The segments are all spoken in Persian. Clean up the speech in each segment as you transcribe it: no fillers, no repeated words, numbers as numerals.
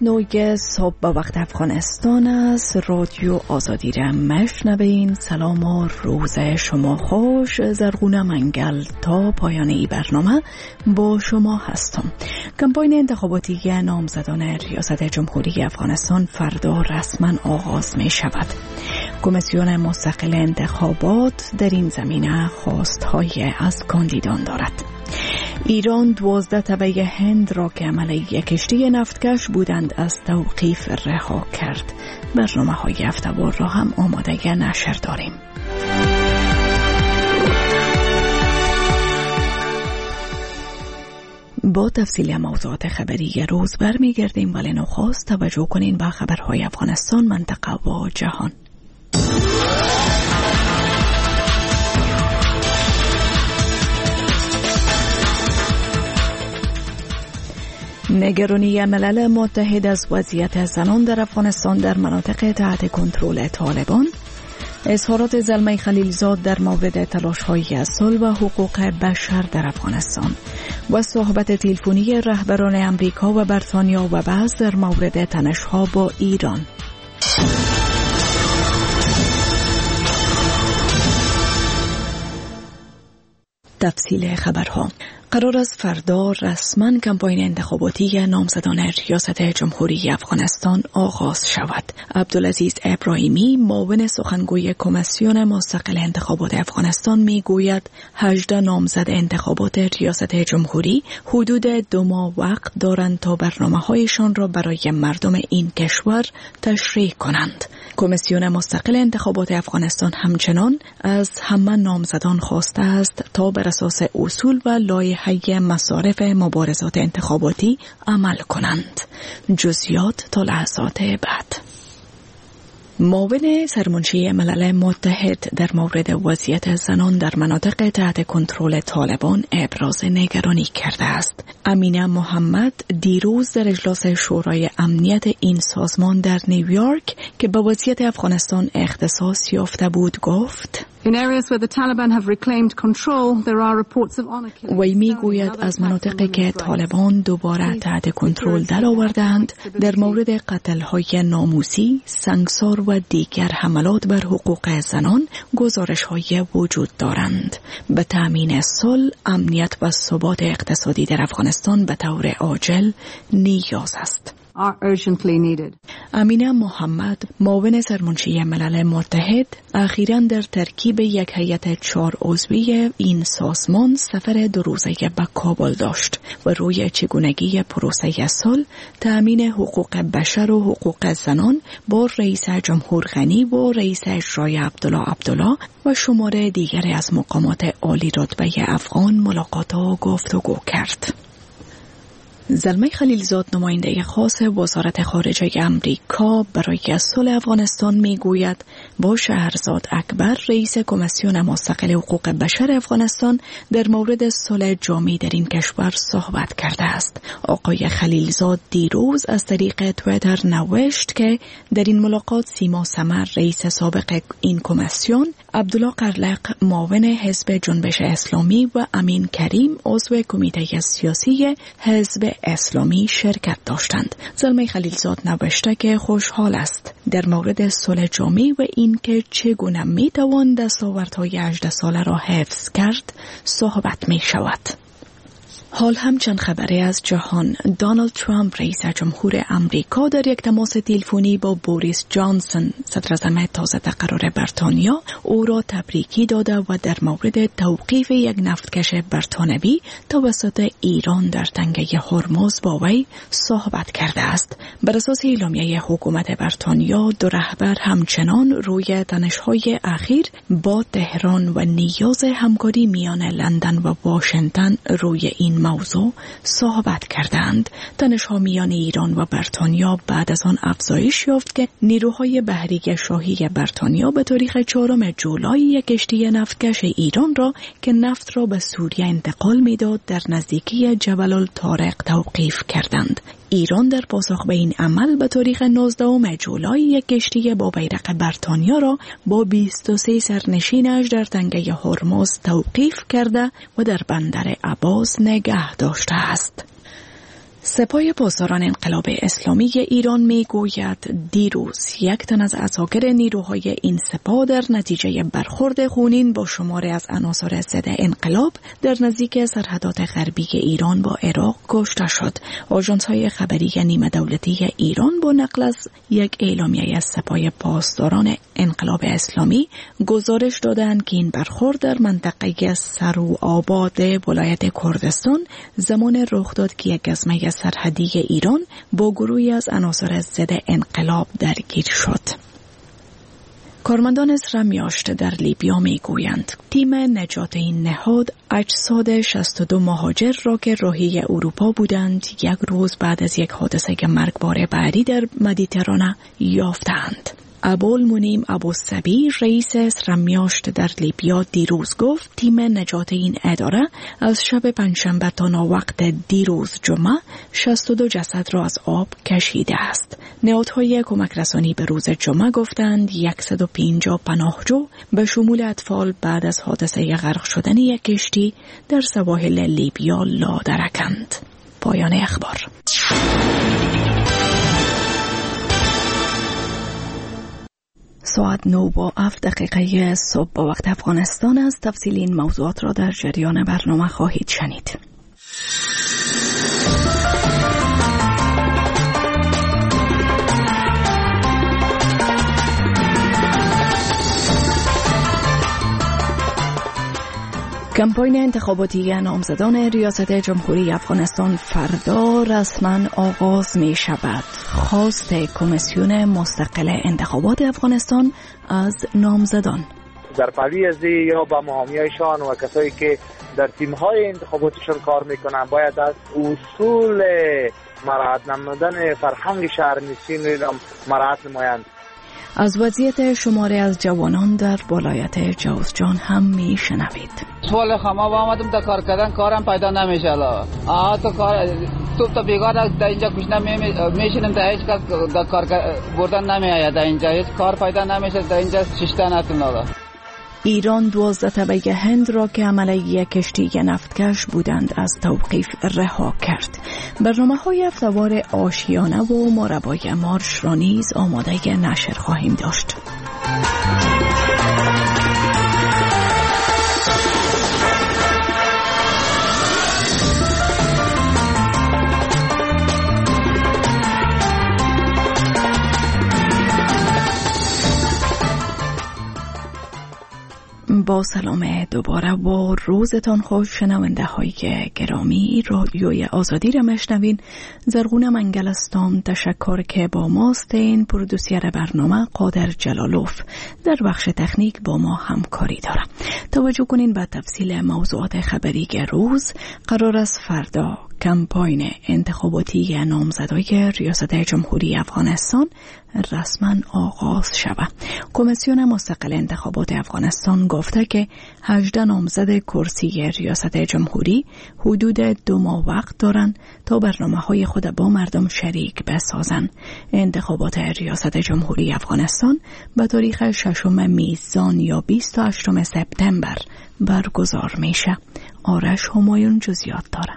9 صبح به وقت افغانستان است. رادیو آزادی را مشنوین. سلام و روز شما خوش. زرغونه منگل تا پایان ای برنامه با شما هستم. کمپاین انتخاباتی نامزدان ریاست جمهوری افغانستان فردا رسما آغاز می شود. کمیسیون مستقل انتخابات در این زمینه خواستهای از کاندیدان دارد. ایران 12 تبع هند را که عمل یک کشتی نفتکش بودند از توقیف رها کرد. برنامه های هفته‌وار را هم آماده نشر داریم. با تفصیل موضوعات خبری روز برمیگردیم، ولی نخست توجه کنین به خبرهای افغانستان، منطقه و جهان. نگرانی ملل متحد از وضعیت زنان در افغانستان در مناطق تحت کنترل طالبان، اظهارات زلمه خلیلزاد در مورد تلاش‌های صلح و حقوق بشر در افغانستان و صحبت تلفنی رهبران امریکا و بریتانیا و بحث در مورد تنش‌ها با ایران. تفصیل خبرها. قرار است فردا رسما کمپاین انتخاباتی نامزدان ریاست جمهوری افغانستان آغاز شود. عبدالعزیز ابراهیمی، معاون سخنگوی کمیسیون مستقل انتخابات افغانستان، میگوید 18 نامزد انتخابات ریاست جمهوری حدود 2 ماه وقت دارند تا برنامه‌هایشان را برای مردم این کشور تشریح کنند. کمیسیون مستقل انتخابات افغانستان همچنان از همه نامزدان خواسته است تا بر اساس اصول و لایحه مصارف مبارزات انتخاباتی عمل کنند. جزئیات تا لحظات بعد. معاون سرمنشی ملل متحد در مورد وضعیت زنان در مناطق تحت کنترل طالبان ابراز نگرانی کرده است. امینه محمد دیروز در اجلاس شورای امنیت این سازمان در نیویورک که به وضعیت افغانستان اختصاص یافته بود گفت: وی میگوید از مناطقی که طالبان دوباره تحت کنترل درآوردند در مورد قتل‌های ناموسی، سنگسار و دیگر حملات بر حقوق زنان گزارش‌های وجود دارند. به تأمین صلح، امنیت و ثبات اقتصادی در افغانستان به طور عاجل نیاز است. امینه محمد، معاون سرمنشی ملل متحد، اخیراً در ترکیب یک هیئت 4 عضوی این سازمان سفر 2 روزه به کابل داشت و روی چگونگی پروسه صلح، تأمین حقوق بشر و حقوق زنان با رئیس جمهور غنی و رئیس اجرایی عبدالله و شمار دیگری از مقامات عالی رتبه افغان ملاقات و گفتگو کرد. زلمه خلیلزاد، نماینده خاص وزارت خارجه امریکا برای صلح افغانستان، میگوید با شهرزاد اکبر، رئیس کمیسیون مستقل حقوق بشر افغانستان، در مورد صلح جامع در این کشور صحبت کرده است. آقای خلیلزاد دیروز از طریق توییتر نوشت که در این ملاقات سیما سمر، رئیس سابق این کمیسیون، عبدالله قرلق، معاون حزب جنبش اسلامی و امین کریم، عضو کمیته سیاسی حزب اسلامی شرکت داشتند. زلمه خلیلزاد نوشته که خوشحال است در مورد صلح جامع و اینکه چگونه میتوان دستاوردهای 18 ساله را حفظ کرد صحبت می شود. حال هم چند خبری از جهان. دونالد ترامپ، رئیس جمهور امریکا، در یک تماس تلفنی با بوریس جانسون، صدراعظم تازه تقرر بریتانیا، او را تبریکی داده و در مورد توقیف یک نفتکش بریتانوی توسط ایران در تنگه هرمز با وی صحبت کرده است. بر اساس اعلامیه حکومت بریتانیا، 2 رهبر همچنان روی تنش‌های اخیر با تهران و نیاز همکاری میان لندن و واشنگتن روی این موضوع صحبت کردند. تنش‌ها میان ایران و بریتانیا بعد از آن افزایش یافت که نیروهای بحری شاهی بریتانیا به تاریخ 4 جولای یک کشتی نفتکش ایران را که نفت را به سوریه انتقال می‌داد در نزدیکی جبل الطارق توقیف کردند. ایران در پاسخ به این عمل به تاریخ 19 جولای یک کشتی با بیرق بریتانیا را با 23 سرنشینش در تنگه هرمز توقیف کرده و در بندر عباس نگه داشته است. سپاه پاسداران انقلاب اسلامی ایران میگوید دیروز یک تن از عساکر نیروهای این سپاه در نتیجه برخورد خونین با شماری از عناصر ضد انقلاب در نزدیک سرحدات غربی ایران با عراق کشته شد. آژانس‌های خبری نیمه دولتی ایران با نقل از یک اعلامیه از سپاه پاسداران انقلاب اسلامی گزارش دادند که این برخورد در منطقه سروآباد ولایت کردستان زمان رخ داد که یک گزمه سرحدی ایران با گروهی از عناصر ضد انقلاب درگیر شد. کارمندان اسرمیاشت در لیبیا میگویند تیم نجات این نهاد اجساد 62 مهاجر را که راهی اروپا بودند یک روز بعد از یک حادثه مرگبار بعدی در مدیترانه یافتند. ابوالمنیم ابوالصبی رئیس اسرمیاشت در لیبیا دیروز گفت تیم نجات این اداره از شب پنجشنبه تا ناوقت دیروز جمعه 62 جسد را از آب کشیده است. نهادهای کمک رسانی به روز جمعه گفتند 150 پناهجو به شمول اطفال بعد از حادثه غرق شدن یک کشتی در سواحل لیبیا لادرکند. پایان اخبار. ساعت 9:07 صبح با وقت افغانستان است. تفصیل این موضوعات را در جریان برنامه خواهید شنید. کمپاین انتخاباتی نامزدان ریاست جمهوری افغانستان فردا رسما آغاز می شود. خواست کمیسیون مستقل انتخابات افغانستان از نامزدان در پلیازی یا با مهامیایشان و کسایی که در تیم‌های انتخاباتیشان کار میکنن باید از اصول مراعات نمودن فرهنگ شهرنشین را مراعات نمایند. از وضعیت شماری از جوانان در ولایت جوزجان هم میشنوید. سوال خما با آمدم تا کار کردن کارم پیدا نمیشه. الا تو کار تو بیگار در اینجا کش نمیشینم تا هیچ کس در کار بردن نمیآید. در اینجا هیچ کار پیدا نمیشه. در اینجا ششتنتون آقا. ایران 12 تبعه هند را که عملیه کشتی نفتکش بودند از توقیف رها کرد. برنامه‌های هفته‌وار آشیانه و مربای مارش را نیز آماده نشر خواهیم داشت. با سلام دوباره و روزتان خوش شنونده های گرامی. رادیوی آزادی را مشنوین. زرغون منگلستان تشکر که با ماست. این پرودوسر برنامه قادر جلالوف در بخش تکنیک با ما همکاری داره. توجه کنین به تفصیل موضوعات خبری روز. قرار است فردا کمپاین انتخاباتی نامزدای ریاست جمهوری افغانستان رسما آغاز شود. کمیسیون مستقل انتخابات افغانستان گفته که 18 نامزد کرسی ریاست جمهوری حدود 2 ماه وقت دارند تا برنامه‌های خود با مردم شریک بسازند. انتخابات ریاست جمهوری افغانستان به تاریخ 6 میزان یا 28 سپتامبر برگزار میشه. آرش همایون جزئیات داره.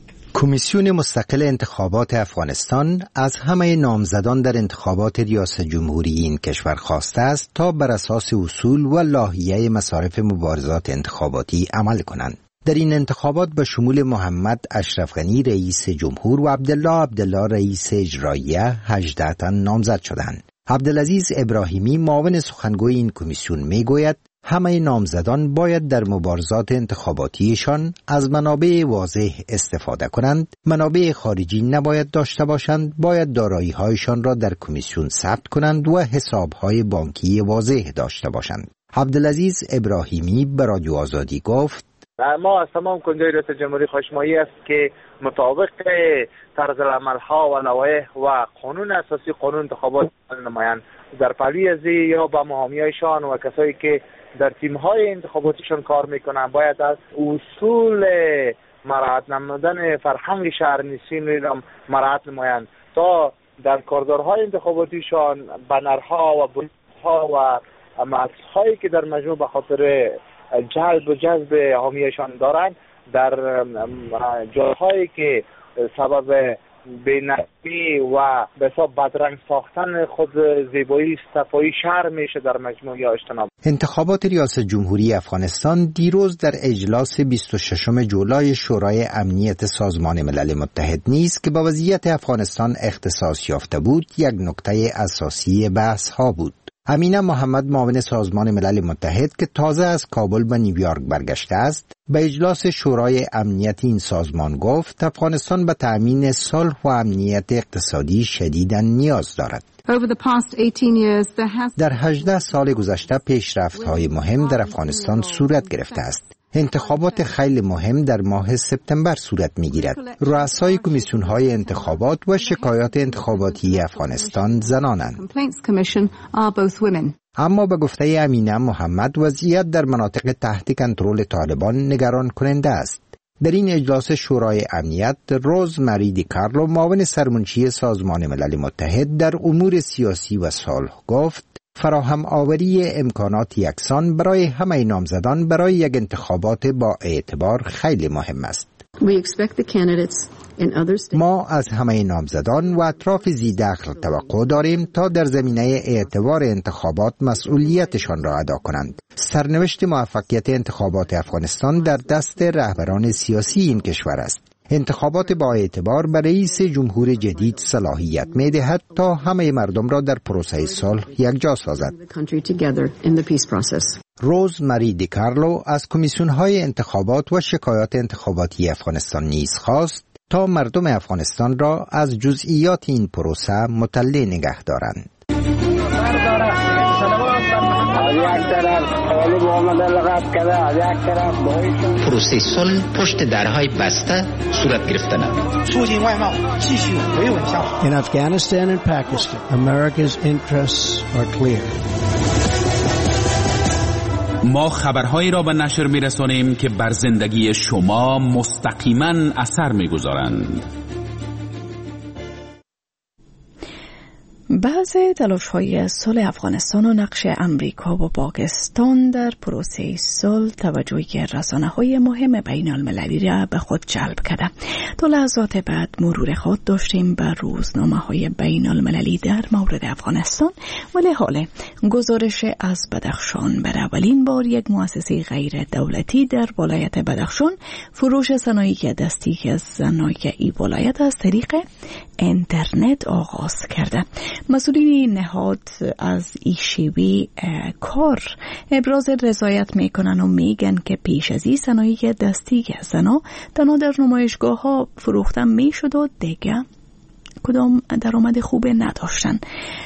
کمیسیون مستقل انتخابات افغانستان از همه نامزدان در انتخابات ریاست جمهوری این کشور خواسته است تا بر اساس اصول و لایحه مصارف مبارزات انتخاباتی عمل کنند. در این انتخابات به شمول محمد اشرف غنی رئیس جمهور و عبدالله رئیس اجراییه 18 تن نامزد شدند. عبدالعزیز ابراهیمی معاون سخنگوی این کمیسیون میگوید همه نامزدان باید در مبارزات انتخاباتیشان از منابع واضح استفاده کنند، منابع خارجی نباید داشته باشند، باید دارایی‌هایشان را در کمیسیون ثبت کنند و حساب‌های بانکی واضح داشته باشند. عبدالعزیز ابراهیمی به رادیو آزادی گفت ما از تمام کنجای ریاست جمهوری خواهشمایی است که مطابق طرز العمل‌ها و لوایح و قانون اساسی قانون انتخابات نمایند. در پلیازی یا با مهامیایشان و کسایی که در تیم‌های انتخاباتیشان کار میکنن باید از اصول مراعات نمودن فرهنگ شهرنشین را مراعات نمایند تا در کارزارهای انتخاباتیشان بنرها و بودها و مقصدهایی که در مجموع به خاطر جلب و جذب حامیشان دارند در جاهایی که سبب بی‌نظمی و به حساب بدرنگ ساختن خود زیبایی صفایی شهر میشه در مجموعه اجتناب. انتخابات ریاست جمهوری افغانستان دیروز در اجلاس 26 جولای شورای امنیت سازمان ملل متحد نیز که با وضعیت افغانستان اختصاص یافته بود یک نکته اساسی بحث ها بود. امینه محمد معاون سازمان ملل متحد که تازه از کابل به نیویورک برگشته است به اجلاس شورای امنیت این سازمان گفت افغانستان به تأمین صلح و امنیت اقتصادی شدیداً نیاز دارد. در 18 سال گذشته پیشرفت‌های مهم در افغانستان صورت گرفته است. انتخابات خیلی مهم در ماه سپتامبر صورت می‌گیرد. رؤسای کمیسیون‌های انتخابات و شکایات انتخاباتی افغانستان زنانند. اما به گفته امینه محمد وضعیت در مناطق تحت کنترل طالبان نگران کننده است. در این اجلاس شورای امنیت روز مری دیکارلو معاون سرمنشی سازمان ملل متحد در امور سیاسی و صلح گفت فراهم آوری امکانات یکسان برای همه نامزدان برای یک انتخابات با اعتبار خیلی مهم است. ما از همه نامزدان و اطراف ذی‌دخل توقع داریم تا در زمینه اعتبار انتخابات مسئولیتشان را ادا کنند. سرنوشت موفقیت انتخابات افغانستان در دست رهبران سیاسی این کشور است. انتخابات با اعتبار برای رئیس جمهور جدید صلاحیت می‌دهد تا همه مردم را در پروسه صلح یکجا سازد. روز مری دیکارلو از کمیسیون‌های انتخابات و شکایات انتخاباتی افغانستان نیز خواست تا مردم افغانستان را از جزئیات این پروسه مطلع نگه دارند. پروسه صلح پشت درهای بسته صورت گرفتن. In Afghanistan and Pakistan, America's interests are clear. ما خبرهایی را به نشر می‌رسانیم که بر زندگی شما مستقیما اثر می‌گذارند. بعض تلاش‌های صلح افغانستان و نقش امریکا و پاکستان در پروسه صلح توجه رسانه‌های مهم بین‌المللی را به خود جلب کرده. تا لحظات بعد مرور خود داشتیم بر روزنامه‌های بین‌المللی در مورد افغانستان، ولی حالا گزارش از بدخشان بر اولین بار یک مؤسسه غیر دولتی در ولایت بدخشان فروش صنایع دستی که صنایع این ولایت از طریق اینترنت آغاز کرده. مسئولین نهاد از این شیوه کار ابراز رضایت میکنن و میگن که پیش از این صنایع دستی که زنا تنها در نمایشگاه ها فروخته میشد و دیگه کدام درآمد خوب نداشتن.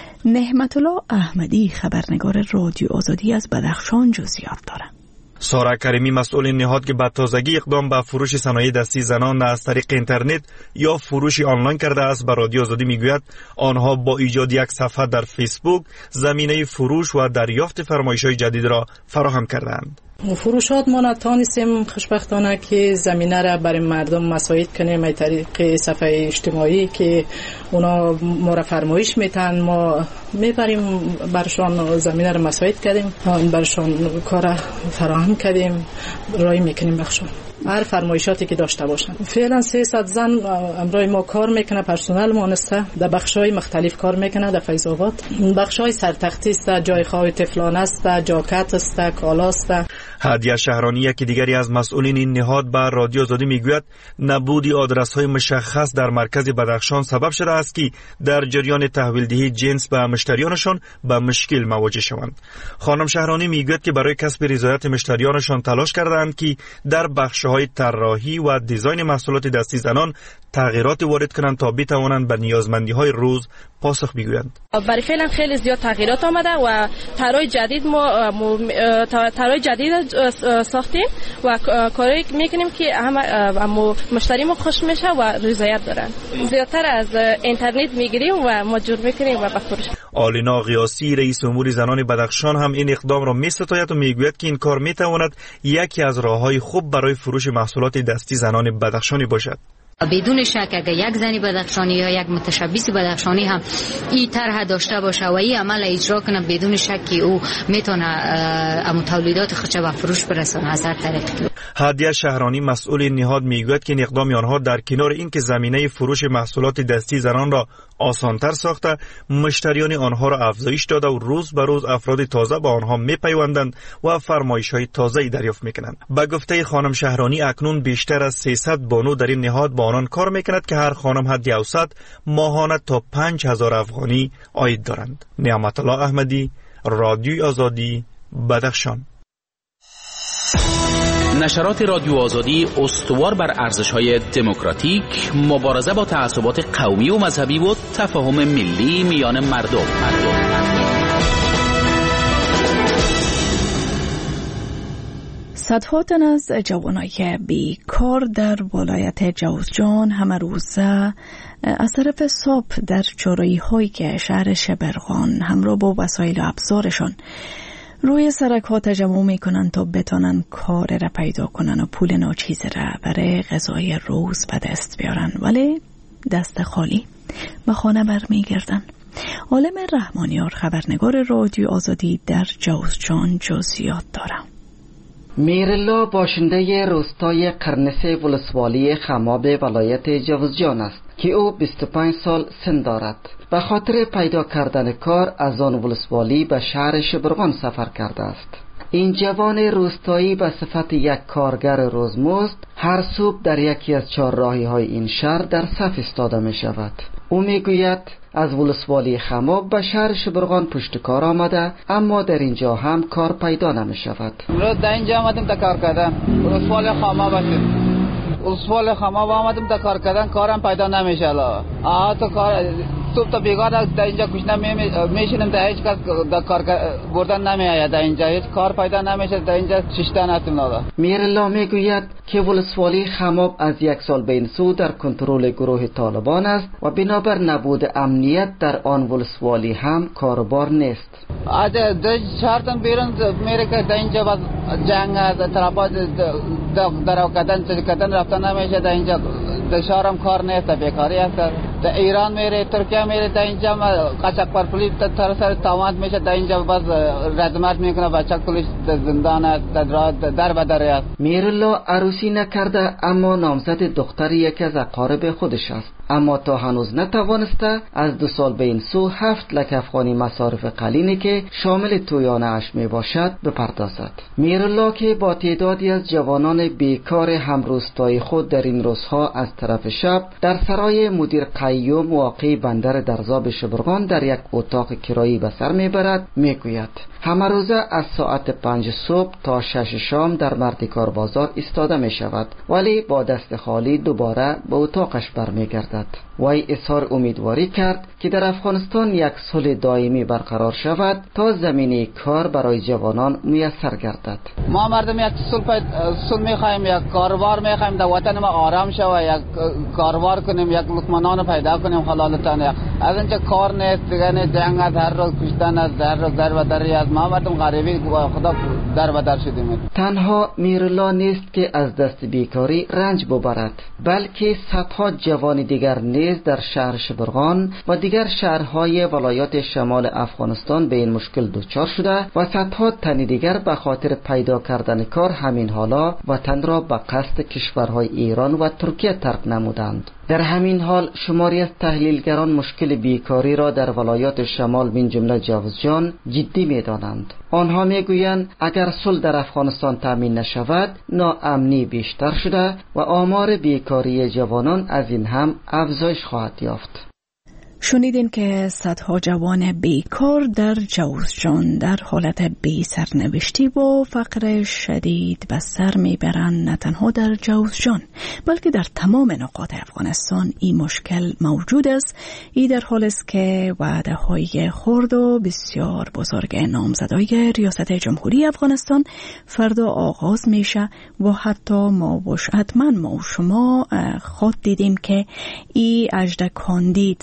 نعمت الله احمدی خبرنگار رادیو آزادی از بدخشان جزئیات داره. سارا کریمی مسئول نهاد که به تازگی اقدام به فروش صنایع دستی زنان از طریق اینترنت یا فروش آنلاین کرده است به رادیو آزادی میگوید آنها با ایجاد یک صفحه در فیسبوک زمینه فروش و دریافت فرمایش‌های جدید را فراهم کردند. فروشات ما نتانستیم خوشبختانه که زمینه را برای مردم مساعد کنیم از طریق صفحه اجتماعی که اونا ما را فرمایش میتن، ما میبریم برشان زمینه را مساعد کردیم، برشان کار فراهم کردیم، رای میکنیم بخشون هر فرمایشاتی که داشته باشن. فعلا 300 زن امروز ما کار میکنه، پرسنل مانسته در بخش‌های مختلف کار میکنه. در فیض آباد بخش‌های سرتختی است، جای خواب طفلان است، جاکت است، کالا است. هدیه شهرانی یکی دیگری از مسئولین این نهاد به رادیو آزادی میگوید نبود آدرس‌های مشخص در مرکز بدخشان سبب شده است که در جریان تحویل دهی جنس به مشتریانشان به مشکل مواجه شوند. خانم شهرانی میگوید که برای کسب رضایت مشتریانشان تلاش کردند که در بخش‌های طراحی و دیزاین محصولات دستی زنان تغییرات وارد کنند تا بتوانند به نیازمندی‌های روز پاسخ بگویند. برای فعلا خیلی زیاد تغییرات آمده و طرح جدید طرح جدید ساختیم و کاری میکنیم که همه مشتریمون خوش میشه و رضایت دارن. زیادتر از اینترنت میگیریم و مجبور میکنیم و بفروش. آلینا قیاسی رئیس امور زنان بدخشان هم این اقدام را میستاید و میگوید که این کار میتواند یکی از راههای خوب برای فروش محصولات دستی زنان بدخشانی باشد. بدون شک اگر یک زنی بدخشانی یا یک متشبث بدخشانی هم این طرح داشته باشه و این عمل اجرا کنه، بدون شک او میتونه تولیدات خودش به فروش برسونه از هر طریق. هادیه شهرانی مسئول نهاد میگوید که اقدام آنها در کنار اینکه زمینه فروش محصولات دستی زنان را آسانتر ساخته، مشتریان آنها را افزایش داده و روز به روز افراد تازه با آنها میپیوندند و فرمایش‌های تازه‌ای دریافت میکنند. به گفته خانم شهرانی اکنون بیشتر از 300 بانو در این نهاد با آنان کار میکند که هر خانم حد اوسط ماهانه تا 5000 افغانی عاید دارند. نعمت الله احمدی، رادیوی آزادی، بدخشان. نشرات رادیو آزادی استوار بر ارزش‌های دموکراتیک، مبارزه با تعصبات قومی و مذهبی و تفاهم ملی میان مردم. صدها تن از جوانای بیکار در ولایت جوزجان همه روزه از طرف ساب در چرایی‌های که شهر شبرغان همراه با وسایل و ابزارشان روی سرک‌ها تجمع میکنن تا بتانن کار را پیدا کنن و پول ناچیز را برای غذای روز به دست بیارن، ولی دست خالی به خانه برمیگردن. عالم رحمانیار خبرنگار رادیو آزادی در جوزجان جزئیات داره. میرالله باشنده روستای قرنسه ولسوالی خماب ولایت جوزجان است که او 25 سال سن دارد. به خاطر پیدا کردن کار از آن ولسوالی به شهر شبرغان سفر کرده است. این جوان روستایی به صفت یک کارگر روزمزد هر صبح در یکی از چهارراهی‌های این شهر در صف ایستاده می شود. او می گوید از ولسوالی خماب به شهر شبرغان پشت کار آمده، اما در اینجا هم کار پیدا نمی شود. در اینجا آمدم تا کار کردم. ولسوالی خماب است. ولسوالی خماب آمدم تا کار کردن، کارم پیدا نمیشه. تو کار صبح تا بیگار در اینجا کشنه میشینم، در هیچ کس در کار بردن نمیآید. در اینجا هیچ کار پیدا نمیشه. در اینجا ششتن هستیم. میرالله میگوید که ولسوالی خماب از 1 سال به این سو در کنترل گروه طالبان است و بنابر نبود امنیت در آن ولسوالی هم کاربار نیست. در شهرتان بیرون میره که در اینجا باز جنگ است، طرفات کردن رفتن نمیشه. در اینجا در شهرم کار نیست، بیکاری است. در ایران میره، ترکیه میره، در اینجا قاچاق پرپولی سر تاوان میشه. در اینجا باز رزمت میکنه، بچه کلش زندان است، در بدر است. میرالله عروسی نکرده، اما نامزد دختر یکی از اقارب خودش است، اما تا هنوز نتوانسته از 2 سال به این سو 7 لک افغانی مصارف قلینی که شامل تویانه اش می باشد بپردازد. میرالله که با تعدادی از جوانان بیکار همروستای خود در این روزها از طرف شب در سرای مدیر قیوم واقع بندر درزاب شبرغان در یک اتاق کرایی به سر میبرد، میگوید همه روزه از ساعت 5 صبح تا 6 شام در مردکار بازار ایستاده می شود، ولی با دست خالی دوباره به اتاقش برمیگردد. وی اظهار امیدواری کرد که در افغانستان یک صلح دائمی برقرار شود تا زمینه کار برای جوانان میسر گردد. ما مردم یک صلح میخوایم، یک کاروبار میخوایم، در وطن ما آرام شود، یک کاروبار کنیم، یک لقمانان پیدا کنیم حلالتان. از اینجا کار نیست، دیگه جنگ از هر روز کشتن از هر روز در و دری از ما مردم غریبی خدا در و در شدیم. تنها میرالله نیست که از دست بیکاری رنج ببرد، بلکه صدها جوان دیگر نیز در شهر شبرغان و دیگر شهرهای ولایات شمال افغانستان به این مشکل دچار شده و صدها تن دیگر به خاطر پیدا کردن کار همین حالا وطن را به قصد کشورهای ایران و ترکیه ترک نمودند. در همین حال شماری از تحلیلگران مشکل بیکاری را در ولایات شمال من جمله جوزجان جدی می‌دانند. آنها میگویند اگر صلح در افغانستان تامین نشود، ناامنی بیشتر شده و آمار بیکاری جوانان از این هم افزایش خواهد یافت. شنیدین که صدها جوان بیکار در جوزجان در حالت بی سرنوشتی و فقر شدید به سر میبرند. نه تنها در جوزجان بلکه در تمام نقاط افغانستان این مشکل موجود است. این در حالی است که وعده های خرد و بسیار بزرگ نامزدای ریاست جمهوری افغانستان فردا آغاز میشه و حتی ما و شما خود دیدیم که این اژده کاندید سر از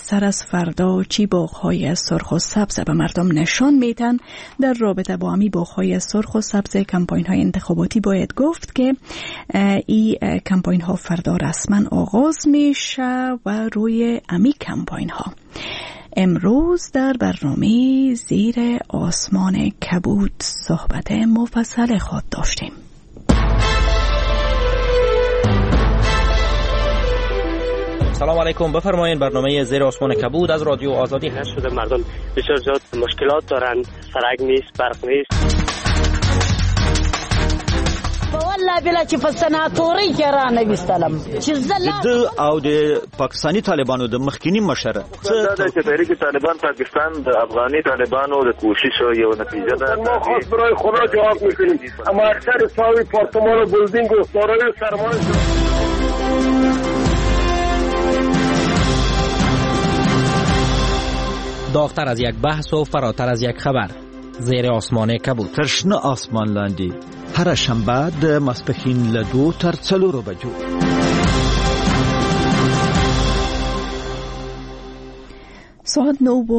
فردا چی باغ‌های سرخ و سبز به مردم نشان میتن. در رابطه با امی باغ‌های سرخ و سبز کمپاین‌های انتخاباتی باید گفت که این کمپاین‌ها فردا رسما آغاز میشه و روی امی کمپاین‌ها امروز در برنامه زیر آسمان کبود صحبت مفصل خود داشتیم. سلام علیکم، بفرمایید. برنامه زیر آسمان کبود از رادیو آزادی هست. شده مردم بسیار زیاد مشکلات دارن، سرک نیست، برق نیست. والله بلا چې په سناتوري کې را نوستلم چې د او د پاکستانی طالبانو د مخکینی مشر چې تحریک طالبان پاکستان د افغاني طالبانو د کوشش یو نتیجه ده. ما خاص برای خدا جواب میکنیم، اما اکثر ساوی پارتمان و بلدینگ و سارای سرمان داغتر از یک بحث و فراتر از یک خبر. زیر آسمان کبود. ترشنه آسمان لاندی هر شنبه د ماسپښین له 2 تر 4 بجو. ساعت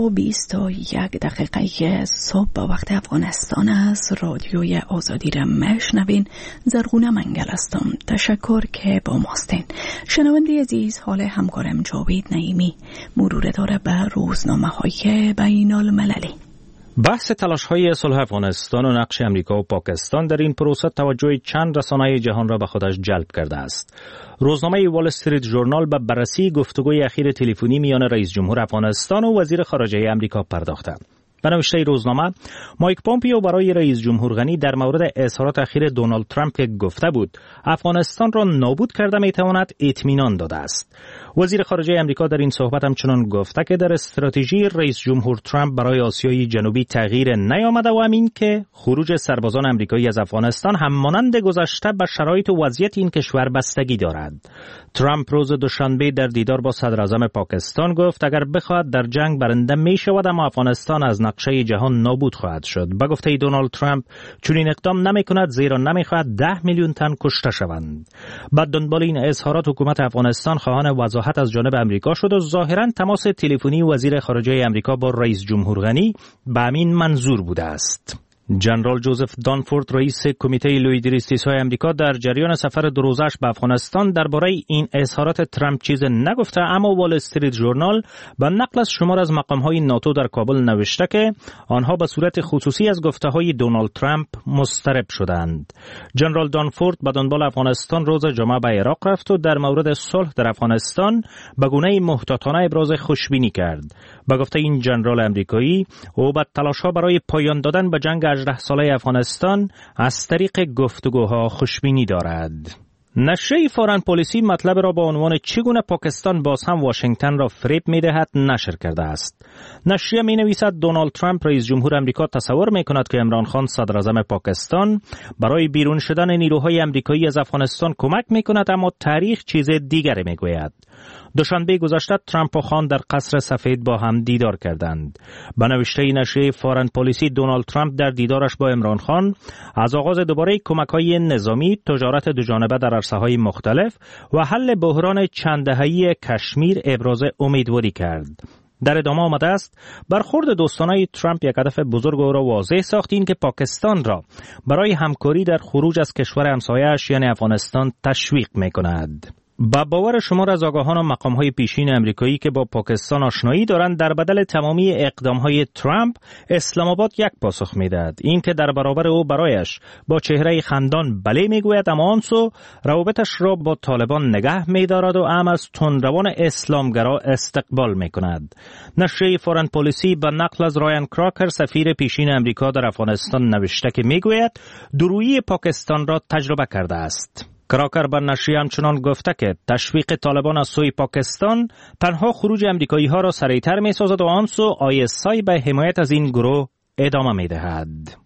9:21 صبح به وقت افغانستان است. رادیوی آزادی را میشنوین. زرغونه منگل هستم. تشکر که با ماستین. شنونده عزیز، حال همکارم جاوید نعیمی مرور داره به روزنامه‌های بین المللی. بحث تلاش‌های صلح افغانستان و نقش امریکا و پاکستان در این پروسه توجه چند رسانه جهان را به خودش جلب کرده است. روزنامه وال استریت ژورنال به بررسی گفتگوی اخیر تلفنی میان رئیس جمهور افغانستان و وزیر خارجه امریکا پرداخته. به نوشته روزنامه، مایک پومپیو برای رئیس جمهور غنی در مورد اظهارات اخیر دونالد ترامپ که گفته بود افغانستان را نابود کرده میتواند اطمینان داده است. وزیر خارجه امریکا در این صحبت همچنان گفته که در استراتژی رئیس جمهور ترامپ برای آسیای جنوبی تغییر نیامده و همین که خروج سربازان امریکایی از افغانستان هم مانند گذشته به شرایط و وضعیت این کشور بستگی دارد. ترامپ روز دوشنبه در دیدار با صدر اعظم پاکستان گفت اگر بخواهد در جنگ برنده می شود، اما افغانستان از نقشه جهان نابود خواهد شد. به گفته دونالد ترامپ چنین اقدام نمی کند زیرا نمی خواهد 10 میلیون تن کشته شوند. بعد دنبال این اظهارات حکومت افغانستان خواهان وضاحت از جانب امریکا شد و ظاهرا تماس تلفنی وزیر خارجه امریکا با رئیس جمهور غنی به همین منظور بوده است. جنرال جوزف دانفورد رئیس کمیته لویدریستیس‌های امریکا در جریان سفر 2 روزش به افغانستان درباره این اظهارات ترامپ چیز نگفته، اما وال استریت ژورنال به نقل از شمار از مقام‌های ناتو در کابل نوشته که آنها به صورت خصوصی از گفته‌های دونالد ترامپ مضطرب شدند. جنرال دانفورد به دنبال افغانستان روز جمعه به عراق رفت و در مورد صلح در افغانستان به گونه‌ای محتاطانه ابراز خوشبینی کرد. به گفته این جنرال امریکایی، او به تلاش‌ها برای پایان دادن به جنگ 18 ساله افغانستان از طریق گفتگوها خوشبینی دارد. نشریه فارن پالیسی مطلب را با عنوان چگونه پاکستان باز هم واشنگتن را فریب می‌دهد نشر کرده است. نشریه می‌نویسد دونالد ترامپ رئیس جمهور امریکا تصور می‌کند که عمران خان صدر اعظم پاکستان برای بیرون شدن نیروهای امریکایی از افغانستان کمک می‌کند، اما تاریخ چیز دیگری می‌گوید. دوشنبه گذشته ترامپ و خان در قصر سفید با هم دیدار کردند. به نوشته نشریه فارن پالیسی، دونالد ترامپ در دیدارش با عمران خان از آغاز دوباره کمک‌های نظامی، تجارت دوجانبه در عرصه‌های مختلف و حل بحران چند دهه‌ای کشمیر ابراز امیدواری کرد. در ادامه آمده است برخورد دوستانه ترامپ یک هدف بزرگ او را واضح ساخت، این که پاکستان را برای همکاری در خروج از کشور همسایه‌اش یعنی افغانستان تشویق می‌کند. با باور شمار از آگاهان و مقام‌های پیشین امریکایی که با پاکستان آشنایی دارند، در بدل تمامی اقدام‌های ترامپ اسلام آباد یک پاسخ می‌دهد، این که در برابر او برایش با چهره خندان بله می‌گوید، اما آن سو روابطش را با طالبان نگه می‌دارد و هم از تندروان اسلامگرا استقبال می‌کند. نشریه فارن پالیسی به نقل از رایان کراکر سفیر پیشین امریکا در افغانستان نوشته که می‌گوید دورویی پاکستان را تجربه کرده است. کراکر بر نشریه همچنان گفته که تشویق طالبان از سوی پاکستان تنها خروج امریکایی ها را سریعتر می سازد و آن سو ISI به حمایت از این گروه ادامه می دهد.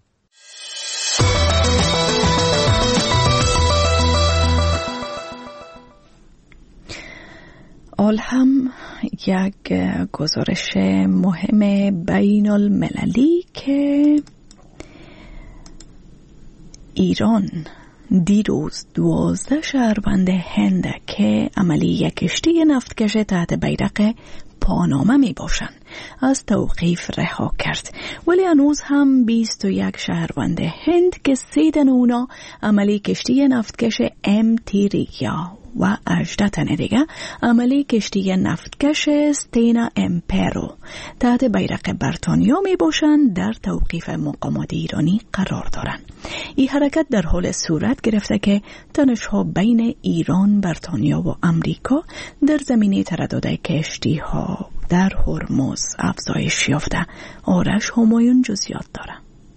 آل هم یک گزارش مهم بین المللی که ایران دیروز 12 شهروند هند که عملی یک کشتی نفتکش تحت بیرق پاناما می باشند از توقیف رها کرد، ولی هنوز هم 21 شهروند هند که 3 تن اونا عملی کشتی نفتکش امتیریا و 18 تن دیگه عملی کشتی نفتکش ستینا امپرو تحت بیرق بریتانیا می باشند در توقیف مقامات ایرانی قرار دارند. این حرکت در حال صورت گرفته که تنش‌ها بین ایران، بریتانیا و امریکا در زمینه تردد کشتی ها در هرمز افزایش یافته. آرش همایون جزئیات داره.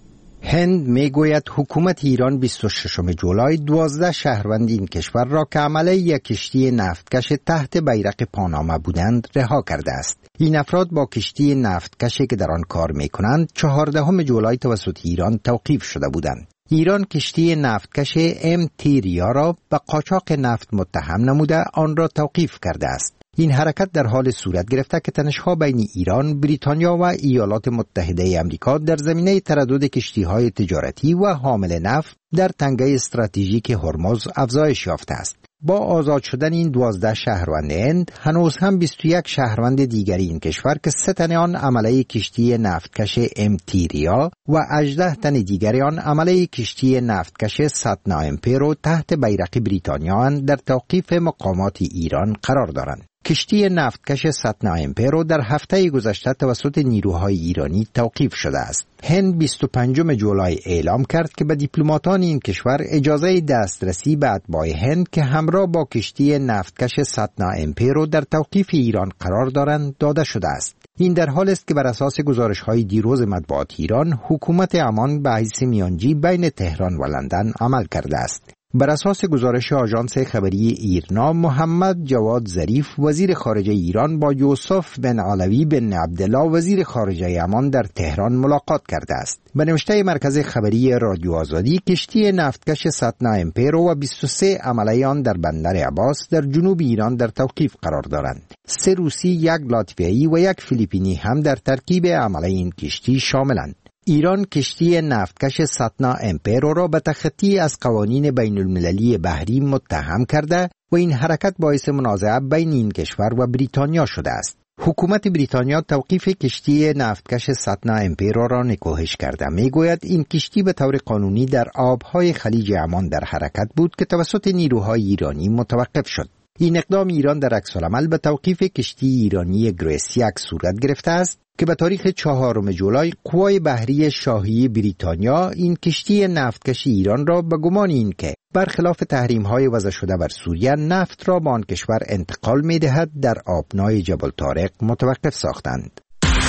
هند میگوید حکومت ایران 26 جولای 12 شهروند این کشور را که عمله یک کشتی نفتکش تحت بیرق پاناما بودند رها کرده است. این افراد با کشتی نفتکشی که در آن کار میکنند 14 جولای توسط ایران توقیف شده بودند. ایران کشتی نفتکش امتیریا را به قاچاق نفت متهم نموده آن را توقیف کرده است. این حرکت در حال صورت گرفته که تنش‌ها بین ایران، بریتانیا و ایالات متحده آمریکا در زمینه تردد کشتی‌های تجارتی و حامل نفت در تنگه استراتژیک هرمز افزایش یافته است. با آزاد شدن این 12 شهروند هند، هنوز هم 21 شهروند دیگری این کشور که 3 تن آن عمله کشتی نفتکش امتیریا و 18 تن دیگری آن عمله کشتی نفتکش ستنا امپرو تحت بیرق بریتانیا در توقیف مقامات ایران قرار دارند. کشتی نفتکش ستنا امپرو در هفته گذشته توسط نیروهای ایرانی توقیف شده است. هند 25 جولای اعلام کرد که به دیپلماتان این کشور اجازه دسترسی به اتباع هند که همراه با کشتی نفتکش ستنا امپرو در توقیف ایران قرار دارند داده شده است. این در حال است که بر اساس گزارش‌های دیروز مطبوعات ایران، حکومت عمان به حیث میانجی بین تهران و لندن عمل کرده است. بر اساس گزارش آژانس خبری ایرنا، محمد جواد ظریف وزیر خارجه ایران با یوسف بن علوی بن عبدالله وزیر خارجه عمان در تهران ملاقات کرده است. به نوشته مرکز خبری رادیو آزادی، کشتی نفتکش ستنا امپرو و 23 عمله آن در بندر عباس در جنوب ایران در توقیف قرار دارند. 3 روسی، 1 لاتویایی و 1 فیلیپینی هم در ترکیب عمله این کشتی شاملند. ایران کشتی نفتکش ستنا امپرو را به تخطی از قوانین بین المللی بحری متهم کرده و این حرکت باعث منازعه بین این کشور و بریتانیا شده است. حکومت بریتانیا توقیف کشتی نفتکش ستنا امپرو را نکوهش کرده. میگوید این کشتی به طور قانونی در آبهای خلیج عمان در حرکت بود که توسط نیروهای ایرانی متوقف شد. این اقدام ایران در عکس‌العمل به توقیف کشتی ایرانی گریسیاک صورت گرفته است که به تاریخ 4 جولای قوای بحری شاهی بریتانیا این کشتی نفتکش ایران را به گمان این که برخلاف تحریم‌های وضع شده بر سوریه نفت را به آن کشور انتقال می‌دهد در آبنای جبل طارق متوقف ساختند.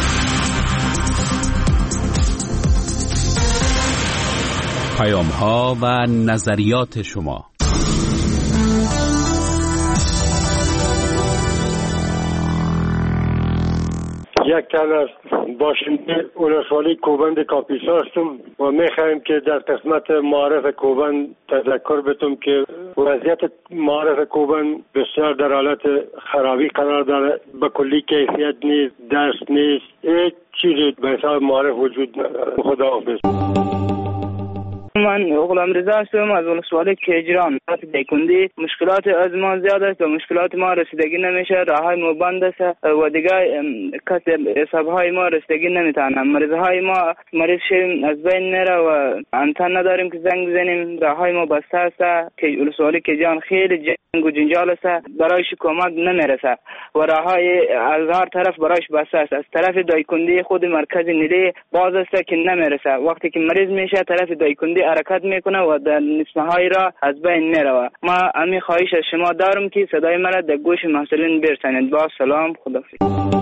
پیام‌ها و نظریات شما. یک تن از باشنده ولسوالی کوبند کاپیسا هستم و میخوایم که در قسمت معارف کوبند تذکر بتم که وضعیت معارف کوبند بسیار در حالت خرابی قرار داره. به کلی کیفیت نیست، درس نیست، هیچ چیزی به حساب معارف وجود نداره. خداحافظ. من غلام رضا هستم از ولسوالی کیجران. دیکندی مشکلات از ما زیاد است و مشکلات ما رسیدگی نمیشه، راههای ما بند است و دیگه کسی حسابهای ما رسیدگی نمیتونم. مریضهای ما مریض شیم از بین میره و انتن نداریم که زنگ بزنیم. راههای ما بسته است. ولسوالی کیجران خیلی جنگ و جنجال است، برایش کمک نمیرسه و راههای از هر طرف برایش بسته است. از طرف دایکندی خود مرکز نیلی باز است که نمیرسه. وقتی که مریض میشه طرف دایکندی حرکت میکنه و در نسبهای را از بین میروه. ما امی خواهش از شما دارم که صدای مرا در گوش محصلین برسانید. با سلام، خداحافظ.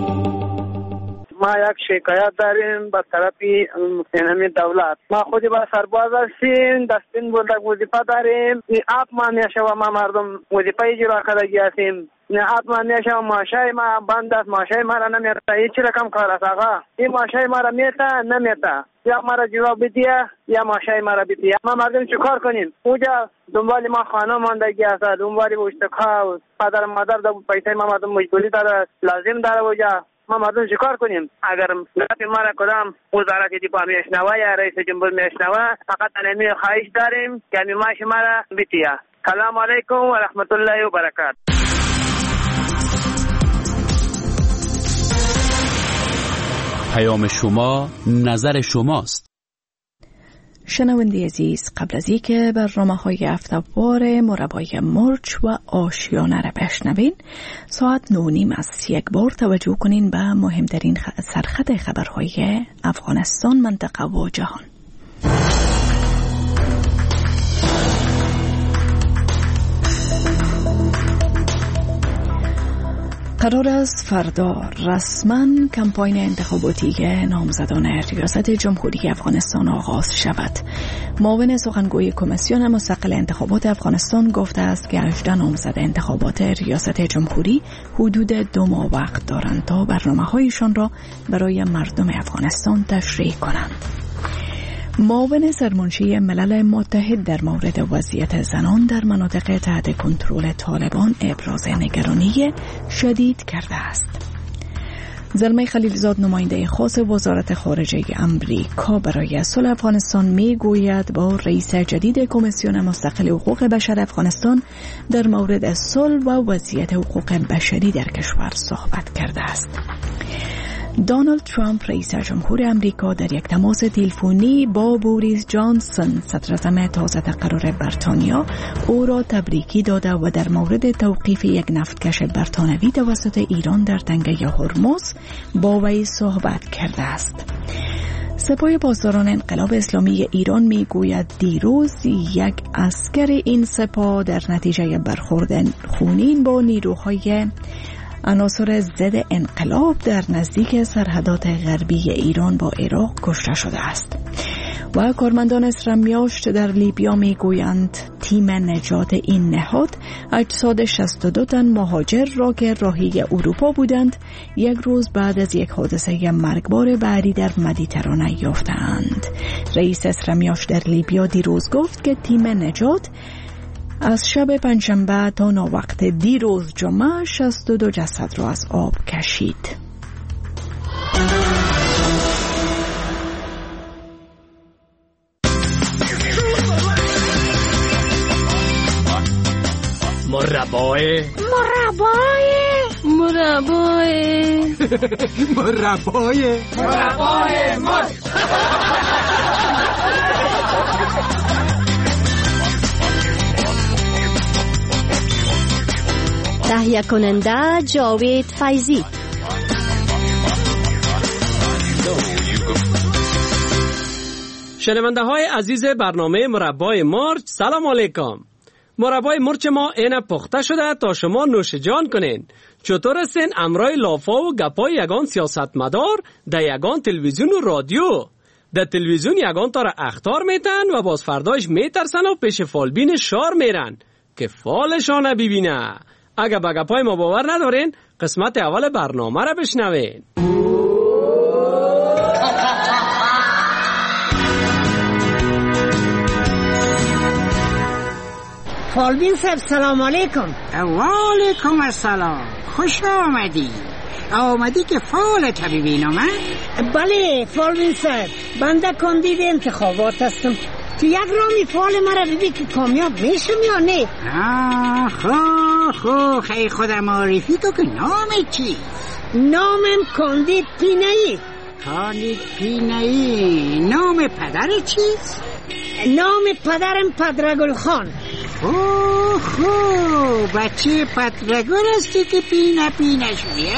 ما یک شکایت داریم به طرف سینمی دولت. ما خودی با سرباز هستیم، دستین بلدک وظیفه داریم. این آپ ما میشه و ما مردم وظیفه اجرا کردگی هستیم. نه آپ ما میشه و ماشای ما بند است، ماشای ما را نمیرسه. هیچ رقم کار است آقا. این ماشای ما را میته نمیته، یا ما را جواب بدیه یا ماشای ما را بدیه. ما مردم چه کار کنیم؟ اونجا دنبال ما خانه ماندگی است، دنبال اشتکا و پدر مادر پیسه ما مردم مجبوری داره، لازم داره. اونجا ما مردم چیکار کنیم؟ اگر نفی ما را کدام وزارت دفاع میشنوه یا رئیس جمهور میشنوه، فقط انمی خواهش داریم که امی معاش ما را بتیه. سلام علیکم و رحمت الله و برکات. پیام شما نظر شماست. شنونده عزیز، قبل از اینکه برنامه‌های هفته‌وار مربای مرچ و آشیانه را بشنوین، ساعت 9:30 است. یک بار توجه کنین به مهمترین سرخط خبرهای افغانستان، منطقه و جهان. قرار است فردا رسما کمپاین انتخاباتی نامزدان ریاست جمهوری افغانستان آغاز شود. معاون سخنگوی کمیسیون مستقل انتخابات افغانستان گفته است که 18 نامزد انتخابات ریاست جمهوری حدود 2 ماه وقت دارند تا برنامه‌هایشان را برای مردم افغانستان تشریح کنند. معاون سرمنشی ملل متحد در مورد وضعیت زنان در مناطق تحت کنترل طالبان ابراز نگرانی شدید کرده است. زلمه خلیلزاد، نماینده خاص وزارت خارجه امریکا برای صلح افغانستان، می گوید با رئیس جدید کمیسیون مستقل حقوق بشر افغانستان در مورد صلح و وضعیت حقوق بشری در کشور صحبت کرده است. دونالد ترامپ رئیس جمهور امریکا در یک تماس تلفنی با بوریس جانسون صدراعظم تازه تقرر بریتانیا او را تبریکی داده و در مورد توقیف یک نفتکش بریتانوی توسط ایران در تنگه هرمز با وی صحبت کرده است. سپاه پاسداران انقلاب اسلامی ایران می گوید دیروز یک عسکر این سپاه در نتیجه برخورد خونین با نیروهای عناصر ضد انقلاب در نزدیک سرحدات غربی ایران با عراق کشته شده است. و کارمندان اسرمیاشت در لیبیا می گویند تیم نجات این نهاد اجساد 62 تن مهاجر را که راهی اروپا بودند یک روز بعد از یک حادثه مرگبار بحری در مدیترانه یافتند. رئیس اسرمیاشت در لیبیا دیروز گفت که تیم نجات از شب پنجشنبه تا ناوقت دیروز جمعه 62 جسد را از آب کشید. مربای مرچ. تهیه کننده جاوید فیضی. شنونده های عزیز برنامه مربای مرچ، سلام علیکم. مربای مرچ ما اینه پخته شده تا شما نوش جان کنین. چطور هستین امرای لافا و گپای یگان سیاستمدار در یگان تلویزیون و رادیو؟ در تلویزیون یگان تا را اخطار میتن و باز فردایش میترسن و پیش فالبین شار میرن که فالشان ببینه. اگه به گپای ما باور ندارین قسمت اول برنامه را بشنوین. فالبین صاحب سلام علیکم. و علیکم السلام. خوش آمدی که فالت ببینم. بله فالبین صاحب، بنده کاندید انتخابات هستم. تو یک رامی فال مرا ببین که کامیاب میشم یا نه. خو خیلی خودم معرفی تو که نامت چی؟ نامم کاندید پینایی. کاندید پینایی. نام پدر چیست؟ نام پدرم پدرگل خان. بچه پدرگل هستی که پینه شدی؟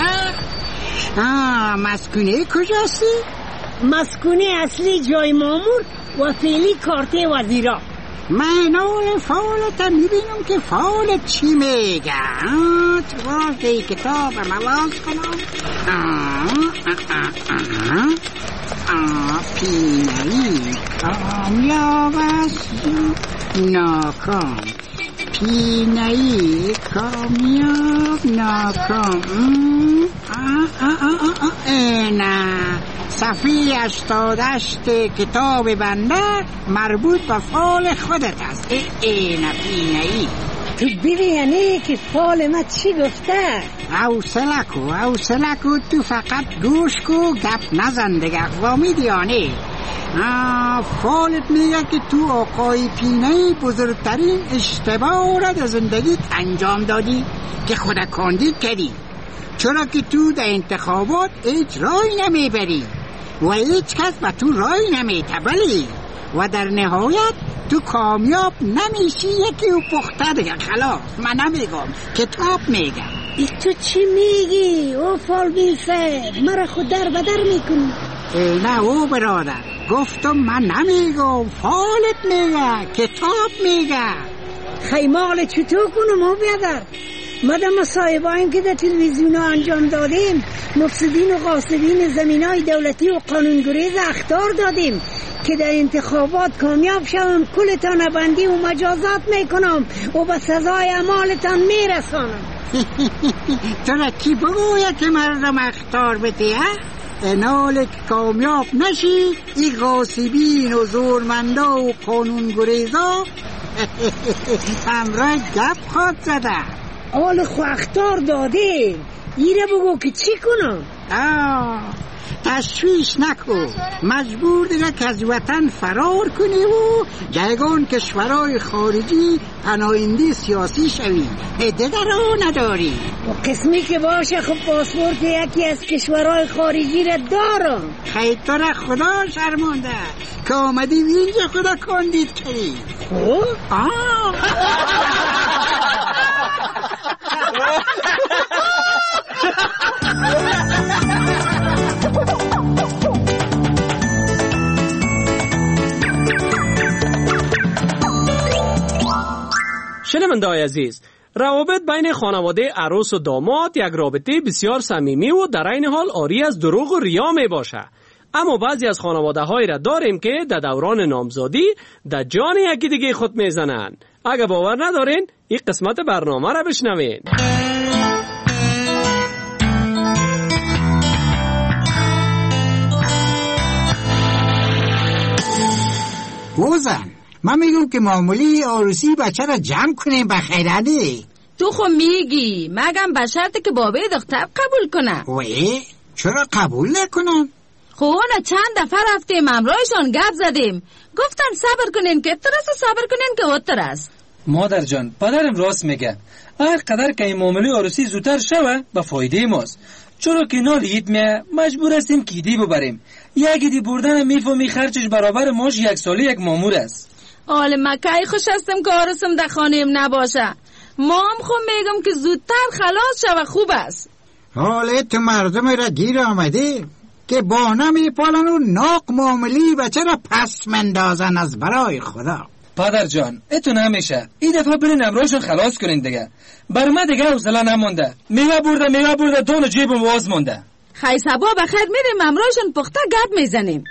مسکونه کجاستی؟ مسکونه اصلی جای مامور و فعلی کارت وزیرا. من اول فالت میبینم که فالت چی میگه. تو باید کتاب مواز کنم. پینایی کامیاب است ناکام. پینایی کامیاب ناکام. نه صفحه 88 کتاب بنده مربوط به فال خودت است. نه پینایی. تو ببینی که فال ما چی گفته. حوصله کو تو فقط گوش کو گپ نزن دیگه اقوامی دیانه. فالت میگه که تو آقای پینه بزرگترین اشتباه را در زندگی انجام دادی که خدا کاندید کردی، چرا که تو در انتخابات هیچ رای نمیبری و هیچ کس به تو رای نمیتبلی و در نهایت تو کامیاب نمیشی. یکی او پخته دیگه. خلاص من نمیگم، کتاب میگه. تو چی میگی؟ او فالبین صاحب مرا خود در بدر میکنی. نه او برادر، گفتم من نمیگم، فالت میگه، کتاب میگه. خیمال چطور کنم او بیادر؟ مدام مصاحبه‌ای که در تلویزیون انجام دادیم مفسدین و غاصبین زمینای دولتی و قانونگریز اخطار دادیم که در انتخابات کامیاب شوم کلتان بندی و مجازات میکنم و به سزای اعمالتان میرسانم. تو را کی بگوید که مردم اخطار بده؟ انال که کامیاب نشی ای غاصبین و زورمندا و قانونگریزا همراه گپ خود زده. آل خو اختار داده، ایره بگو که چی کنم؟ تشویش نکن، مجبور دیگه که از وطن فرار کنی و جایگان کشورهای خارجی پناهنده سیاسی شوی، دیگه رو نداری. و قسمی که باشه خب پاسپورت یکی از کشورهای خارجی را دارم. خیلی تو را خدا شرمانده که آمدی اینجا خدا کاندید کردی. شنونده‌های عزیز، روابط بین خانواده عروس و داماد یک رابطه بسیار صمیمی و در این حال عاری از دروغ و ریا می باشه. اما بعضی از خانواده هایی را داریم که در دوران نامزادی در جان یکی دیگه خود میزنن. اگه باور ندارین این قسمت برنامه را بشنوین. بوزن من میگم که معمولی عروسی بچه را جمع کنیم بخیرانه. تو خو میگی مگم به شرطی که بابای دختر قبول کنه. وی چرا قبول نکنم؟ خو نه چند دفعه رفتیم امرایشان گپ زدیم گفتن صبر کنین که ترس، صبر کنین که وتر است. مادر جان پدرم راست میگه، هر قدر که این معامله عروسی زودتر شوه به فایده ماست، چرا که نالید میه مجبور هستیم کیدی ببریم. یک دی بردن میفهمی خرچش برابر ماش یک سالی یک مامور است. آل مکای خوش هستم که عروسم در خانه‌ام نباشه. مام خو میگم که زودتر خلاص شوه خوب است. حالا تو مردم را گیر آمده که با نمیپالن و ناق معاملی بچه را پس مندازن از برای خدا. پدر جان اتو نمیشه، این دفعه برین امرایشون خلاص کنین دیگه. بر من دیگه حوصله نمونده، میوه برده دون جیبم واز مونده. خی صبا بخیر میریم امرایشون پخته گپ میزنیم.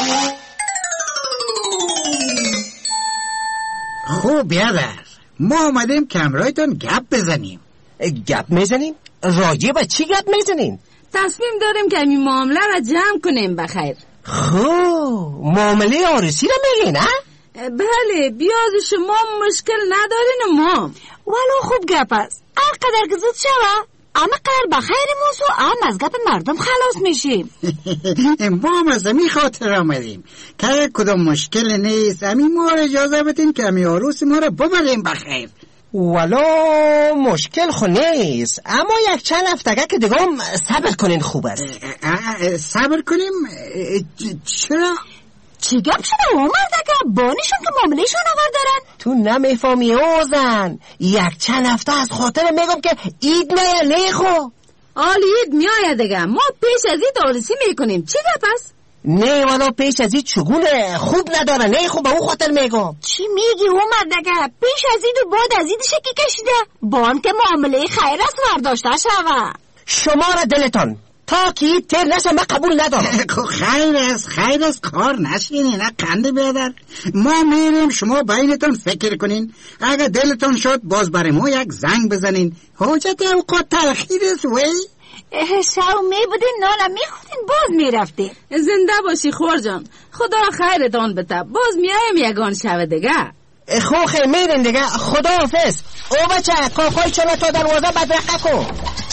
خوب بیادر، ما آمدیم که امرایتون گپ بزنیم. گپ میزنیم؟ راجع به چی گپ میزنیم؟ تصمیم داریم که این معامله را جمع کنیم بخیر. معامله عروسی را میگی نه؟ بله، بیاز شما مشکل ندارین و ما ولو خوب گپ است. هر قدر که زود شوه اما قدر بخیر موضوع هم از گپ مردم خلاص میشیم. ما هم از امی خاطر آمدیم که کدام مشکل نیست. امی ما را اجازه بدین که امی عروس ما را ببریم بخیر. ولو مشکل خو نیست، اما یک چند هفتگه که دیگه صبر کنین خوب است. صبر کنیم؟ چرا؟ چی گپ شده اومد که بانیشون که معاملهشون آوردارن؟ تو نمیفهمی اوزن، یک چند هفته از خاطر میگم که اید نه خو. آلی اید میآید دیگه، ما پیش از اید عروسی میکنیم. چی گپ است؟ نه والا پیش از اید چگونه خوب نداره، نه خوب به اون خاطر میگم. چی میگی اومد دیگه؟ پیش از اید و بعد از اید شکی کشیده بان که معامله خیر است برداشته شوه. شما را دلتان تا که تیر نشم من قبول ندارم. خیر است کار نشینی نه قنده بیادر. ما میریم شما بینتون فکر کنین، اگر دلتون شد باز برای ما یک زنگ بزنین. حاجت اوقات تأخیر است وی. شو میبودین نانم میخوردین باز میرفتین. زنده باشی خور جان، خدا خیرتان بده. باز میایم یگان شوه دیگه. خوخه میرین دیگه. خداحافظ. او بچه کاکای چلا تا دروازه بدرقه کن.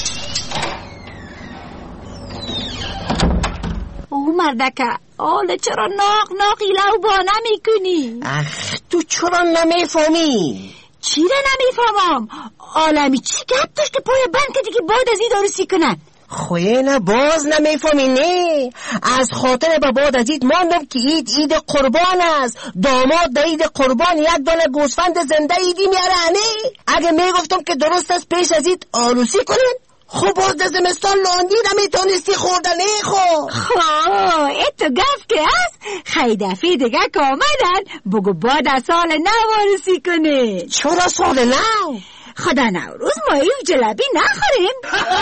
او مردکه حالا چرا ناق لو با نمیکنی؟ اخ تو چرا نمیفهمی؟ چی را نمیفهمم؟ عالمی چی گپ داشت که پای بند که دیگه بعد از این دارسی کنن؟ خوینه باز نمیفهمی نه؟ از خاطر به بعد از این ماندم که عید قربان است. داماد در عید قربان یک دانه گوسفند زنده ایدی میاره نه؟ اگه میگفتم که درست است پیش از عید عروسی کنین خب باز در زمستان لاندی نمیتونستی خوردنه ایتو گفت که هست خیلی دفعه دیگه که آمدن بگو بعد از سال نو عروسی کنه. چرا سال نو؟ خدا نوروز ما ایو جلبی نخوریم؟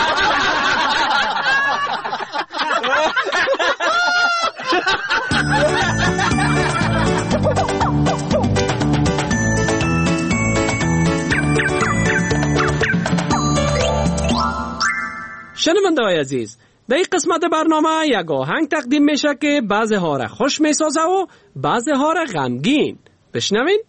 شنونده های عزیز، در این قسمت برنامه یک آهنگ تقدیم میشه که بعضی ها را خوش میسازه و بعضی ها را غمگین. بشنوین.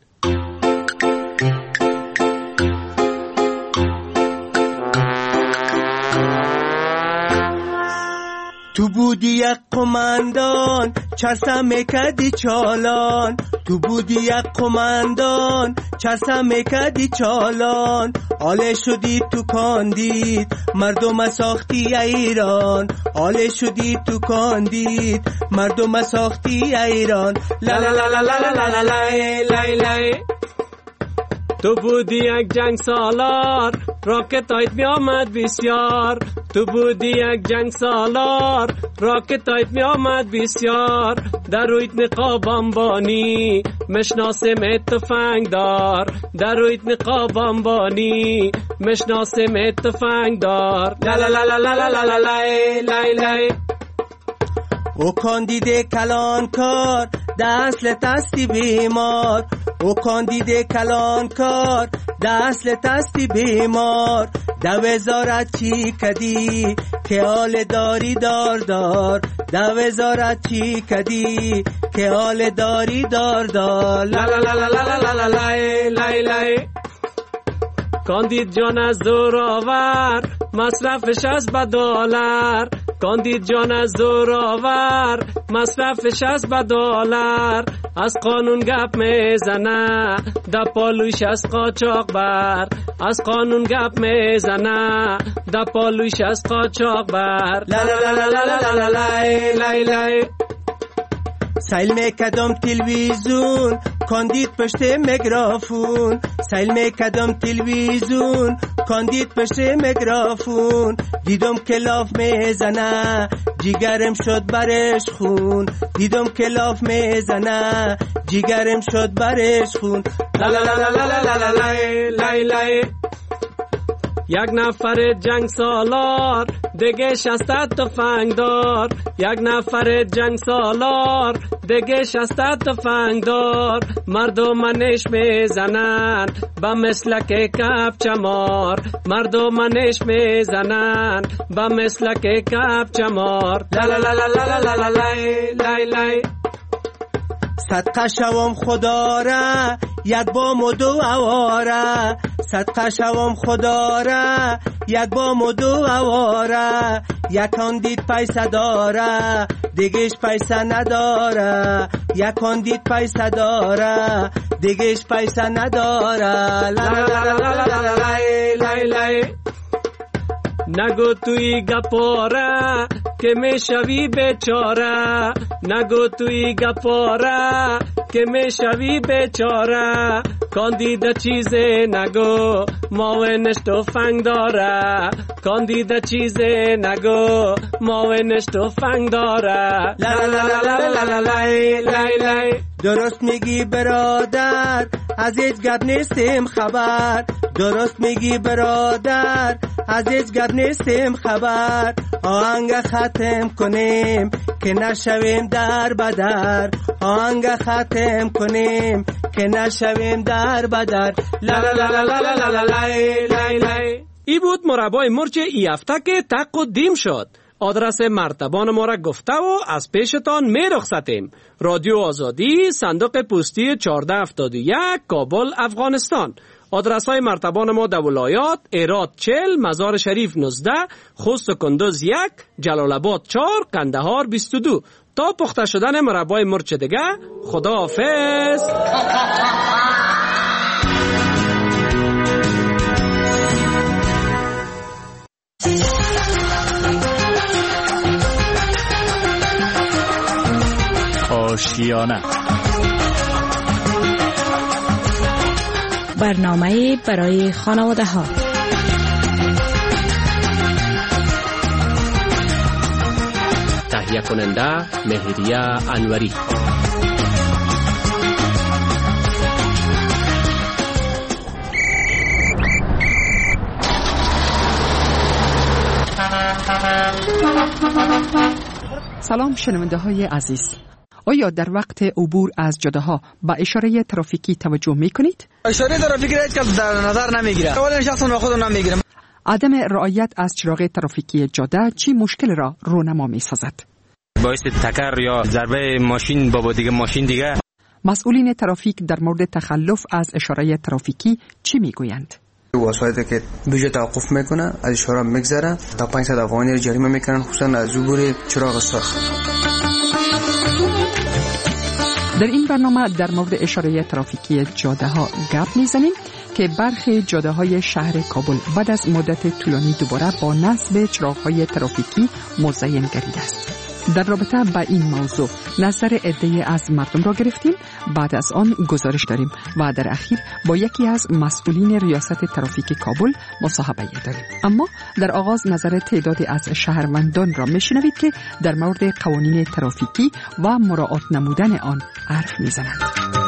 تو بودی یک قماندان چرسم میکدی چالان. تو بودی یک قماندان چرسم میکدی چالان. آله شدی تو کاندید مردم ساختی ایران. آله شدی تو کاندید مردم ساختی ایران. لا لا لا لا لا لا لا لا لا. تو بودی یک جنگ سالار راکت هایت می آمد بسیار. تو بودی یک جنگ سالار راکت هایت می آمد بسیار. در رویت نقاب انبانی مشناسم تفنگ دار. در رویت نقاب انبانی مشناسم تفنگ دار. لا لا لا لا لا لا لا لا لا. او کاندیده کلان کار دست تستی بیمار. او کاندیده کلان کار دست تستی بیمار. دو وزارت چی کدی که حال داری دار دار. دو وزارت چی کدی که حال داری دار دار. لا لا لا لا لا لا لا لا. کاندید جان از زورآور مصرفش از $10. کاندید جان از زورآور مصرفش از $10. از قانون گپ میزنه در پالویش از قاچاق بر. از قانون گپ میزنه در پالویش از قاچاق بر. لا لا لا لا لا لا لا لا. سیل میکدم تلویزیون کاندید پشت میکروفون. سیل میکدم تلویزیون کاندید پشت میکروفون. دیدم کلاف میزنه جیگرم شد برش خون. دیدم کلاف میزنه جیگرم شد برش خون. لا لا لا لا لا لا لا لا. یک نفر جنگ سالار دیگه 60 تفنگ دار. یک نفر جنگ سالار دیگه 60 تفنگ دار. مردمانش میزنن با مسلک کپ چمار. مردمانش میزنن با مسلک کپ چمار. لا لا لا لا لا لا لا لا. صدقه شوم خدا را یک بام و دو اواره. صدقه شوم خدا را یک بام و دو اواره. یکان دید پیسه داره دیگهش پیسه نداره. یکان دید پیسه داره دیگهش پیسه نداره. لا لا لا لا لا لا لا. نگو توی گپاره که میشوی بیچاره. نگو توی گپاره که میشوی بیچاره. کاندیده چیزی نگو ماونش تفنگ داره. کاندیده چیزی نگو ماونش تفنگ داره. لا لا لا لا لا لا لا. درست میگی برادر از هیچ گپ نیستیم خبر. درست میگی برادر از هیچ گپ نیستیم خبر. آهنگ ختم کنیم که نشویم در بدر. آهنگ ختم کنیم که نشویم در بدر. لا لا لا لا لا لا لا لا لا. ای بود مربای مرچ ای هفته که تق و دیم شد. آدرس مرتبان ما را گفته و از پیشتان می رخصتیم. رادیو آزادی، صندوق پستی 1471، کابل، افغانستان. آدرس های مرتبان ما در ولایات: هرات 40، مزار شریف 19، خوست و کندوز 1، جلال آباد 4، قندهار 22. تا پخته شدن مربای مرچ دیگه، خداحافظ. آشیانه، برنامه برای خانواده ها. تهیه کننده مهریه انوری. سلام شنونده های عزیز. آیا در وقت عبور از جاده‌ها به اشاره ترافیکی توجه می‌کنید؟ اشاره ترافیکی را هیچ در نظر نمی‌گیرم. اول شخص خود نمی‌گیرم. عدم رعایت از چراغ ترافیکی جاده چی مشکل را رونما می‌سازد؟ باعث تکر یا ضربه ماشین با دیگه ماشین دیگه. مسئولین ترافیک در مورد تخلف از اشاره ترافیکی چی میگویند؟ وسایلی که بیجا توقف میکنه از اشاره میگذره تا 500 افغانی جریمه میکنن، خصوصا از عبور چراغ سرخ. در این برنامه در مورد اشاره ترافیکی جاده ها گپ میزنیم که برخی جاده های شهر کابل بعد از مدت طولانی دوباره با نصب چراغ های ترافیکی مزین گردیده است. در رابطه با این موضوع نظر عده‌ای از مردم را گرفتیم. بعد از آن گزارش داریم و در اخیر با یکی از مسئولین ریاست ترافیک کابل مصاحبه داریم. اما در آغاز نظر تعدادی از شهروندان را میشنوید که در مورد قوانین ترافیکی و مراعات نمودن آن حرف میزنند.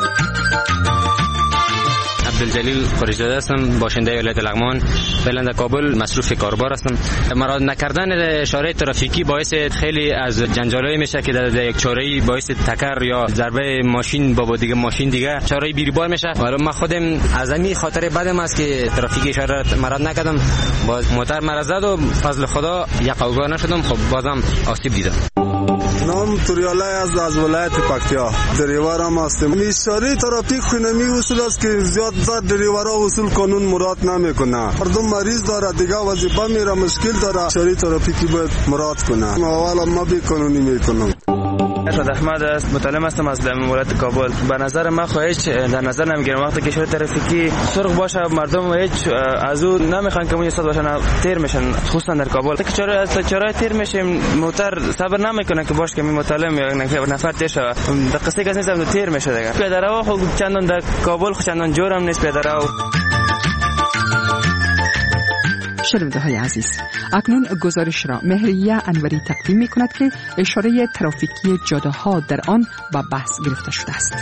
عبدالجلیل خورشیدزاده هستم، باشنده ولایت لغمان، فعلا در کابل مصروف کاربار هستم. مراعات نکردن اشاره ترافیکی باعث خیلی از جنجالایی میشه که در یک چاره‌ای باعث تکر یا ضربه ماشین با دیگه ماشین دیگه چاره‌ای بیریبار میشه. ولی من خودم از همین خاطر بدم است که ترافیک اشاره مراعات نکردم، باز موتور مرا زد و فضل خدا یک اوگاه نشدم. خب بازم آسیب دیدم. نام توریاله از ولایت پکتیا، دریورم هستم. اشاره ترافیک خونمی اصول است که زیاد دریورا اصول قانون مراعات نمیکنه. مردم مریض داره دیگه وظیفه میره مشکل داره، اشاره ترافیکی باید مراعات کنه. اول ما بی قانونی میکنم. ارشد احمد است، متعلم هستم از ولایت کابل. به نظر من هیچ در نظر نمیگیرم وقتی که اشاره ترافیکی سرخ باشه مردم هیچ از اون نمیخوان که استاد باشن، تیر میشن، خصوصا در کابل. که چرا تیر میشیم موتور صبر نمیکنه که باشه که متعلم یا نفر تیر شوه. در قصه کسی نیستم تیر میشه دیگه. پیاده‌رو خود چندان در کابل چندان جورم نیست پیاده‌رو. شنونده های عزیز، اکنون گزارش را مهریه انوری تقدیم می کند که اشاره ترافیکی جاده ها در آن به بحث گرفته شده است.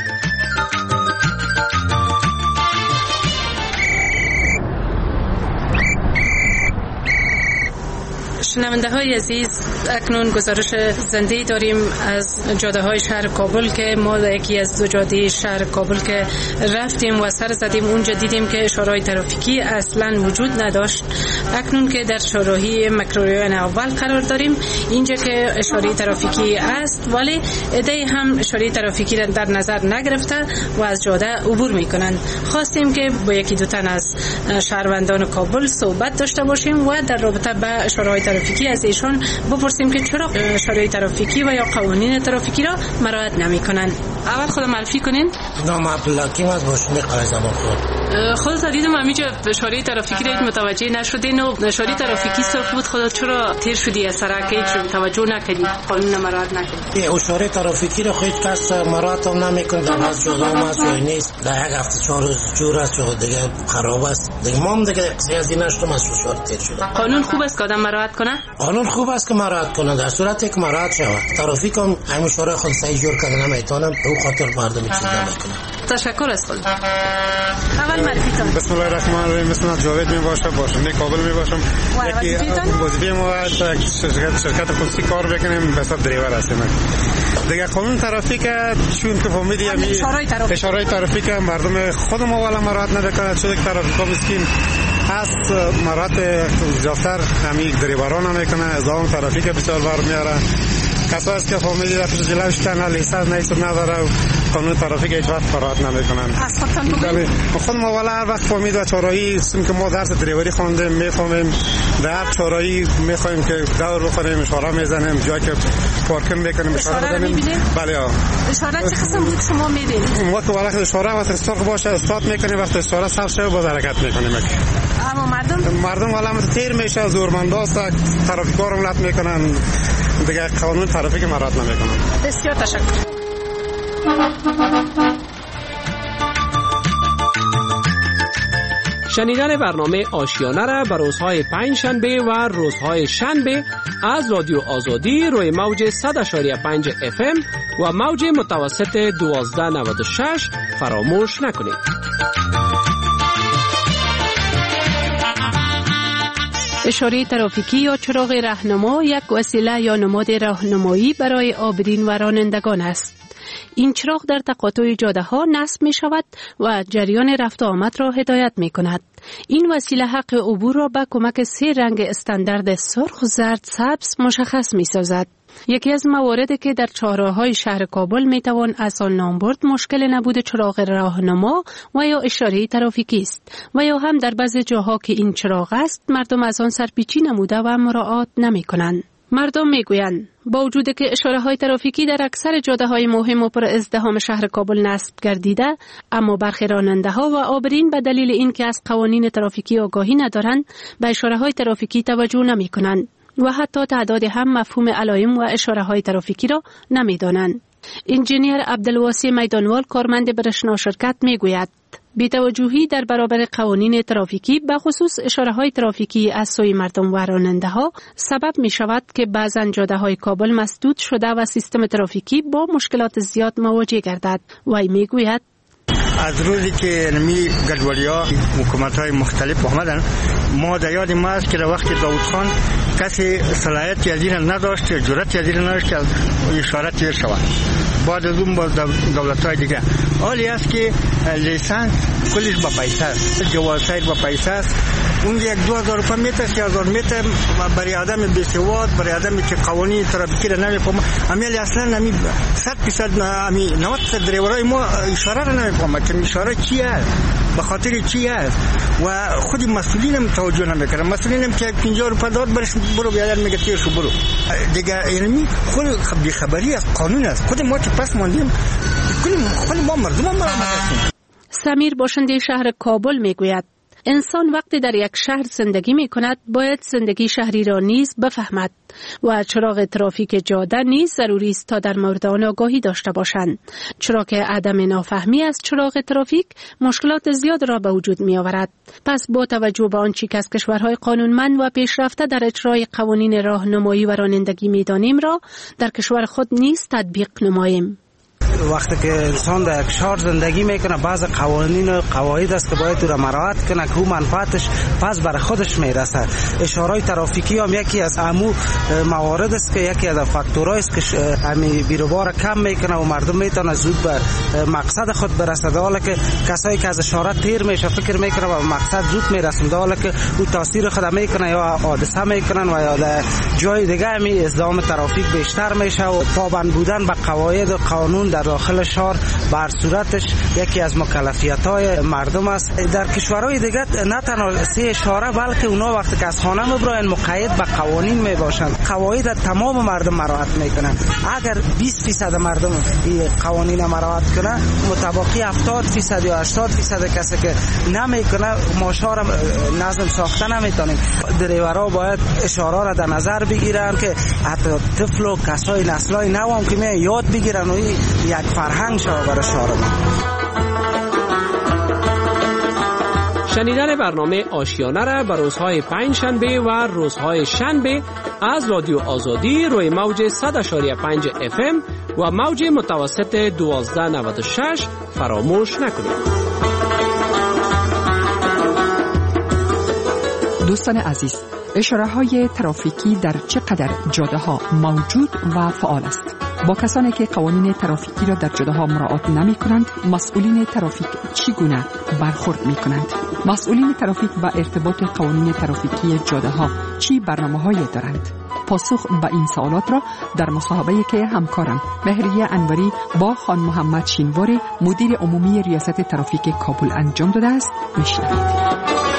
شنونده های عزیز، اکنون گزارش زنده داریم از جاده های شهر کابل که ما در یکی از دو جاده شهر کابل که رفتیم و سر زدیم اونجا دیدیم که اشاره ترافیکی اصلا وجود نداشت. اکنون که در چهارراهی مکروریان اول قرار داریم، اینجا که اشاره ترافیکی است ولی عده‌ای هم اشاره ترافیکی را در نظر نگرفته و از جاده عبور میکنند. خواستیم که با یکی دو تن از شهروندان کابل صحبت داشته باشیم و در رابطه با اشاره ترافیکی از ایشان بپرسیم که چرا اشاره ترافیکی و یا قوانین ترافیکی را مراعات نمی‌کنند. اول خود معرفی کنین. نام عبدالحکیم از باشنده قرار زمان خودت دیدم همینجا اشاره ترافیکی را متوجه نشدین و اشاره ترافیکی سرخ بود، خودت چرا تیر شدی از سرک توجه نکردی، قانون مراعات نکردی؟ اشاره ترافیکی را هیچ کس مراعات نمی‌کنه. در از جدا ما جای نیست، در یک هفته 4 روز جور است چه دیگه خراب است دیگه. ما هم دیگه از این نشدم از اشاره تیر شدم. قانون خوب است که آدم مراعات کنه؟ قانون خوب است که مراعات کنه در صورتی که مراعات شود. ترافیک هم همین اشاره خود صحیح جور کردن نمیتونن، به خاطر مردم چیز نمیکنه. تشکر از خود. اول معرفی کن. بسم الله الرحمن الرحیم. اسمم جاوید میباشم، باشنده کابل میباشم. یکی وظیفه ما شرکت خصوصی کار بکنیم، به حساب دریور هستیم. دیگه قانون ترافیک چون که فهمیدیم اشاره ترافیک مردم خودمون والا مراعات نمیکنه، چون ترافیکا مسکین هست مرات زیادتر همین دریوران هم میکنن، ازام ترافیک بسیار برمیاره. کسایی است که فامیلی را پیش جلوش تنها لیسانس نیست نداره و قانون ترافیک هیچ وقت رعایت نمیکنن. از خودتان بگویید. خود ما والا هر وقت فامید و چهارراهی هستیم که ما درس دریوری خواندیم، میفهمیم در هر چهارراهی میخوایم که دور بخوریم، اشاره میزنیم، جایی که پارکینگ میکنیم اشاره بزنیم. بله ها. اشاره چه قسم بود که شما میدین؟ وقت والا اشاره وقت استاق باشه استاد میکنیم، وقت اشاره صف شه باز حرکت میکنیم. اما مردم والا تیر میشه، زورمنداست، ترافیک‌ها رو لط میکنن، دیگه قانون ترافیک رعایت نمیکنن. بسیار تشکر. شنیدن برنامه آشیانه را به روزهای پنج شنبه و روزهای شنبه از رادیو آزادی روی موج 100.5 FM و موج متوسط 1296 فراموش نکنید. اشاره ترافیکی یا چراغ راهنما یک وسیله یا نماد راهنمایی برای عابرین و رانندگان است. این چراغ در تقاطع جاده ها نصب می شود و جریان رفت و آمد را هدایت می کند. این وسیله حق عبور را به کمک 3 رنگ استاندارد سرخ، زرد، سبز مشخص می سازد. یکی از مواردی که در چهارراه‌های شهر کابل می توان از آن نام برد مشکل نبود چراغ راهنما و یا اشاره ترافیکی است و یا هم در بعضی جاها که این چراغ است مردم از آن سرپیچی نموده و مراعات نمی کنند. مردم میگویند با وجود که اشاره‌های ترافیکی در اکثر جاده‌های مهم و پر ازدحام شهر کابل نصب گردیده، اما برخی راننده‌ها و عابرین به دلیل اینکه از قوانین ترافیکی آگاهی ندارند به اشاره‌های ترافیکی توجه نمی‌کنند و حتی تعدادی هم مفهوم علائم و اشاره‌های ترافیکی را نمی‌دانند. انجینیر عبدالواسی میدانوال کارمند برشنا شرکت میگوید بی‌توجهی در برابر قوانین ترافیکی به خصوص اشاره‌های ترافیکی از سوی مردم و راننده‌ها سبب می‌شود که بعضاً جاده‌های کابل مسدود شده و سیستم ترافیکی با مشکلات زیاد مواجه گردد. وی میگوید از روزی که نمی گردوالیا حکومت‌های مختلف آمدن، ما در یاد ما است که در وقت داود خان کسی صلاحیتی از این نداشت، جرأتی از این نداشت که اشاره تیر شود. بعد از اون با دولت‌های دیگه حالی است که لیسانس کلش با پیسه است، جواز سیر با پیسه است. اون 1-2,000 روپیه میتر، 3,000 میتر برای آدم بی‌سواد، برای آدمی که قوانین ترافیکی را نمی‌فهمه، امیل اصلا نمی 100% امی 90% دریورای ما اشاره را نمی‌فهمه که اشاره چی است، به خاطر چی است و خود مسئولین هم توجه نمی‌کنن. مسئولین هم که 50 روپیه داد برش برو بیادر میگه تیرش برو دیگه، یعنی خود بی‌خبری از قانون است. خود ما که پس ماندیم، خود ما مردم ما هستیم. سمیر باشنده شهر کابل میگوید انسان وقتی در یک شهر زندگی می کند باید زندگی شهری را نیز بفهمد و چراغ ترافیک جاده نیز ضروری است تا در مورد آن آگاهی داشته باشند، چرا که عدم نافهمی از چراغ ترافیک مشکلات زیاد را به وجود می آورد. پس با توجه به آنچه که از کشورهای قانونمند و پیشرفته در اجرای قوانین راهنمایی و رانندگی می دانیم را در کشور خود نیز تطبیق نماییم. وقتی که انسان در یک شهر زندگی میکنه بعض قوانین و قواعد است که باید او را مراعات کنه که او منفعتش پس بر خودش میرسه. اشارهای ترافیکی هم یکی از امو موارد است که یکی از فاکتورهای است که همین بیروبار کم میکنه و مردم میتونه زود به مقصد خود برسه، در حالی که کسایی که از اشاره تیر میشه فکر میکنه و مقصد زود میرسن، در حالی که او تاثیر خود میکنه یا حادثه میکنن و یا در جای دیگه همین ازدحام ترافیک بیشتر میشه و پابند بودن به قواعد و قانون در داخل شهر بر صورتش یکی از مکلفیت‌های مردم است. در کشورهای دیگه نه تنها 3 اشاره بلکه اونا وقتی که از خانه میبرن مقید به قوانین میباشند، قواعد تمام مردم مراعات میکنن. اگر 20% مردم این قوانین مراعات کنه، متباقی 70% یا 80% کسی که نمیکنه ما شهر نظم ساخته نمیتونیم. دریورها باید اشاره را در نظر بگیرن که حتی طفل و کسای نسلای نو هم که یاد بگیرن و یک فرهنگ شما برای شهر ما. شنیدن برنامه آشیانه را به روزهای پنج شنبه و روزهای شنبه از رادیو آزادی روی موج 100.5 FM و موج متوسط 1296 فراموش نکنید. دوستان عزیز، اشاره های ترافیکی در چقدر جاده ها موجود و فعال است؟ با کسانی که قوانین ترافیکی را در جاده‌ها مراعات نمی‌کنند، مسئولین ترافیک چگونه برخورد می‌کنند؟ مسئولین ترافیک با ارتباط قوانین ترافیکی جاده‌ها چی برنامه‌هایی دارند؟ پاسخ به این سوالات را در مصاحبه‌ای که همکارم مهریه انوری با خان محمد شینواری مدیر عمومی ریاست ترافیک کابل انجام داده است می‌شنوید.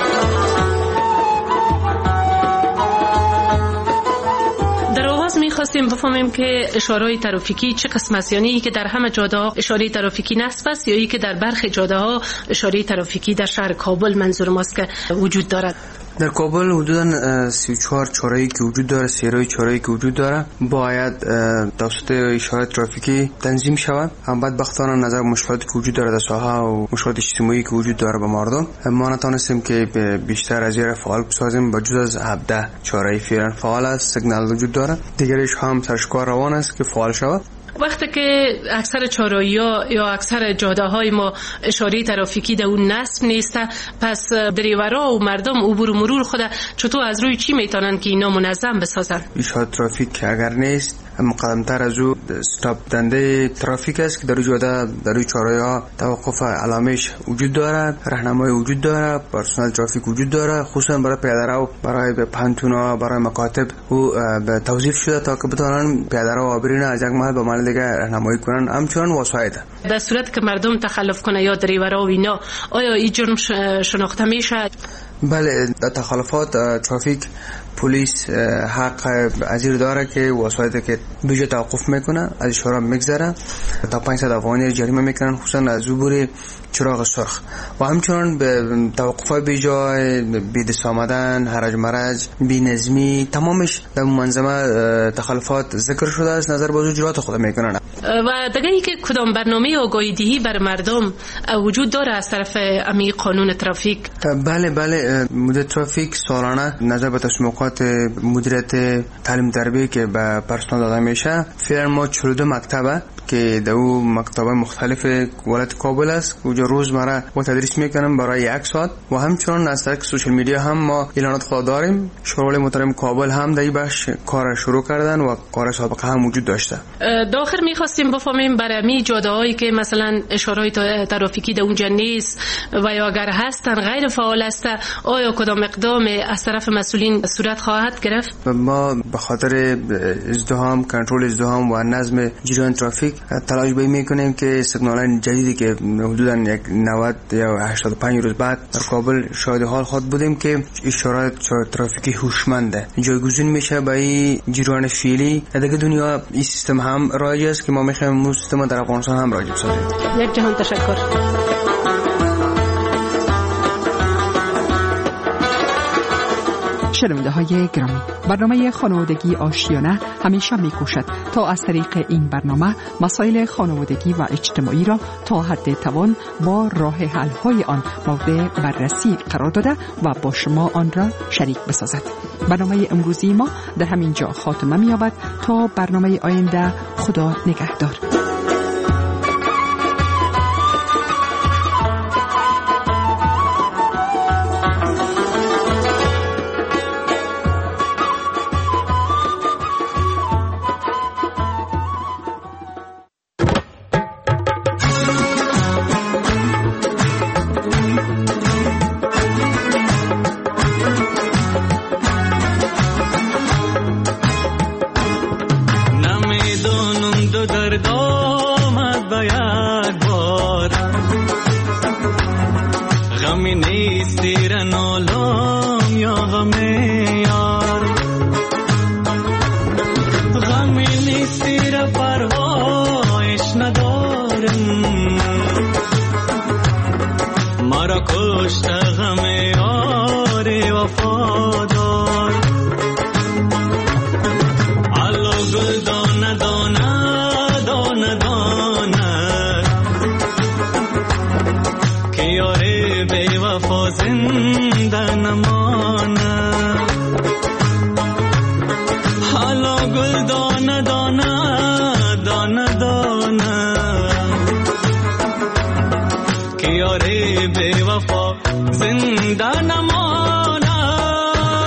می‌خواستیم بفهمیم که اشاره‌های ترافیکی چه قسم است، یعنی که در همه جاده‌ها اشاره ترافیکی نصب است یا که در برخی جاده‌ها اشاره ترافیکی در شهر کابل منظور ماست که وجود دارد. در کابل حدوداً 34 چهارراهی که وجود داره، سیرای چهارراهی که وجود داره باید توسط اشاره ترافیکی تنظیم شود. هم بدبختانه نظر مشکلاتی که وجود داره در ساحه و مشکلات اجتماعی که وجود داره به مردم، ما نتونستیم که بیشتر از این فعال بسازیم. با جز از 17 چهارراهی فعلا فعال است، سیگنال وجود داره، دیگرش هم سرشکار روان است که فعال شود. وقتی که اکثر چهارراهی‌ها یا اکثر جاده‌های ما اشاره ترافیکی در اون نصب نیست، پس دریورا و مردم عبور و مرور خود چطور از روی چی میتونن که اینا منظم بسازن؟ اشاره ترافیک اگر نیست، مقدمتر از او استاپ دنده ترافیک است که در جاده در روی چهارراهی‌ها توقف علامش وجود دارد، راهنمای وجود دارد، پرسنل ترافیک وجود دارد، خصوصا برای پیاده‌رو، برای پانتونا، برای مکاتب و توظیف شده تا که بتوانند پیاده‌رو و عابرین از یک محل به محل دیگر راهنمایی کنند. همچنین وسایط در صورت که مردم تخلف کنه یا دریورا و اینا، آیا این جرم شناخته میشه؟ بله، در تخلفات ترافیک پلیس حق ازیر داره که وسایطی که بیجا توقف میکنه از اشاره میگذره تا 500 افغانی جریمه میکنن، خصوصا از عبور چراغ سرخ و همچنان به توقفات بیجا، بیدست آمدن، هرج مرج، بی‌نظمی، تمامش در منظمه تخلفات ذکر شده است. نظر به اجرات خود میکنن. و دیگه ای که کدام برنامه آگاهی دهی بر مردم وجود داره از طرف امی قانون ترافیک؟ بله، مدیر ترافیک سالانه نظر به تصمیمات مدیریت تعلیم تربیه که به پرسنل داده میشه، فعلا ما 42 مکتبه که در اون مکتب مختلف ولایت کابل است کجا روزمره ما تدریس میکنیم برای 1 ساعت و همچنان از طریق سوشال میدیا هم ما اعلانات خود داریم. شورای محترم کابل هم در این بخش کار شروع کردن و کار سابقه هم وجود داشته. داخل میخواستیم بفهمیم برای می جاده‌هایی که مثلا اشارات ترافیکی در اونجا نیست و یا اگر هستن غیر فعال است، آیا کدام اقدام از طرف مسئولین صورت خواهد گرفت؟ ما به خاطر ازدحام، کنترل ازدحام و نظم جریان ترافیک تلاش میکنیم که سیگنال جدیدی که حدوداً 90 یا 85 روز بعد در کابل شاهد حال خود بودیم که اشارات ترافیکی هوشمنده جایگزین میشه با این جریان فعلی. در دنیا این سیستم هم رایج است که ما میخوایم اون سیستم در افغانستان هم رایج بسازیم. یک جهان تشکر. شنونده های گرامی، برنامه خانوادگی آشیانه همیشه میکوشد تا از طریق این برنامه مسائل خانوادگی و اجتماعی را تا حد توان با راه حل های آن مورد بررسی قرار داده و با شما آن را شریک بسازد. برنامه امروزی ما در همین جا خاتمه می‌یابد تا برنامه آینده. خدا نگهدار.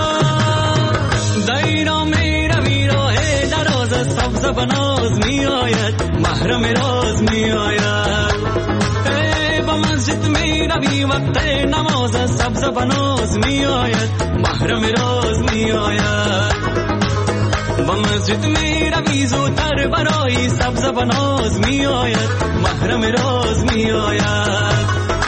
بناز می آید محرم راز می آید. با مسجد می روی وقت نماز سبز بناز می آید محرم راز می آید. با مسجد می روی زودتر برای سبز بناز می آید محرم راز می آید.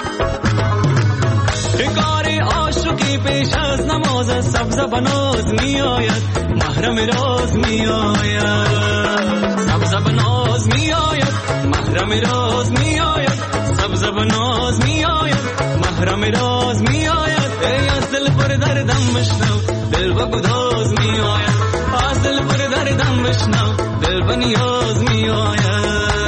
کار عاشقی پیش از نماز سبز بناز می آید محرم راز می آید. سبز بناز می آید محرم راز می آید. سبز بناز می آید محرم راز می آید. ای از دل پر دردم بشنو دل و گداز می آید. از دل پر دردم بشنو دل و نیاز می آید.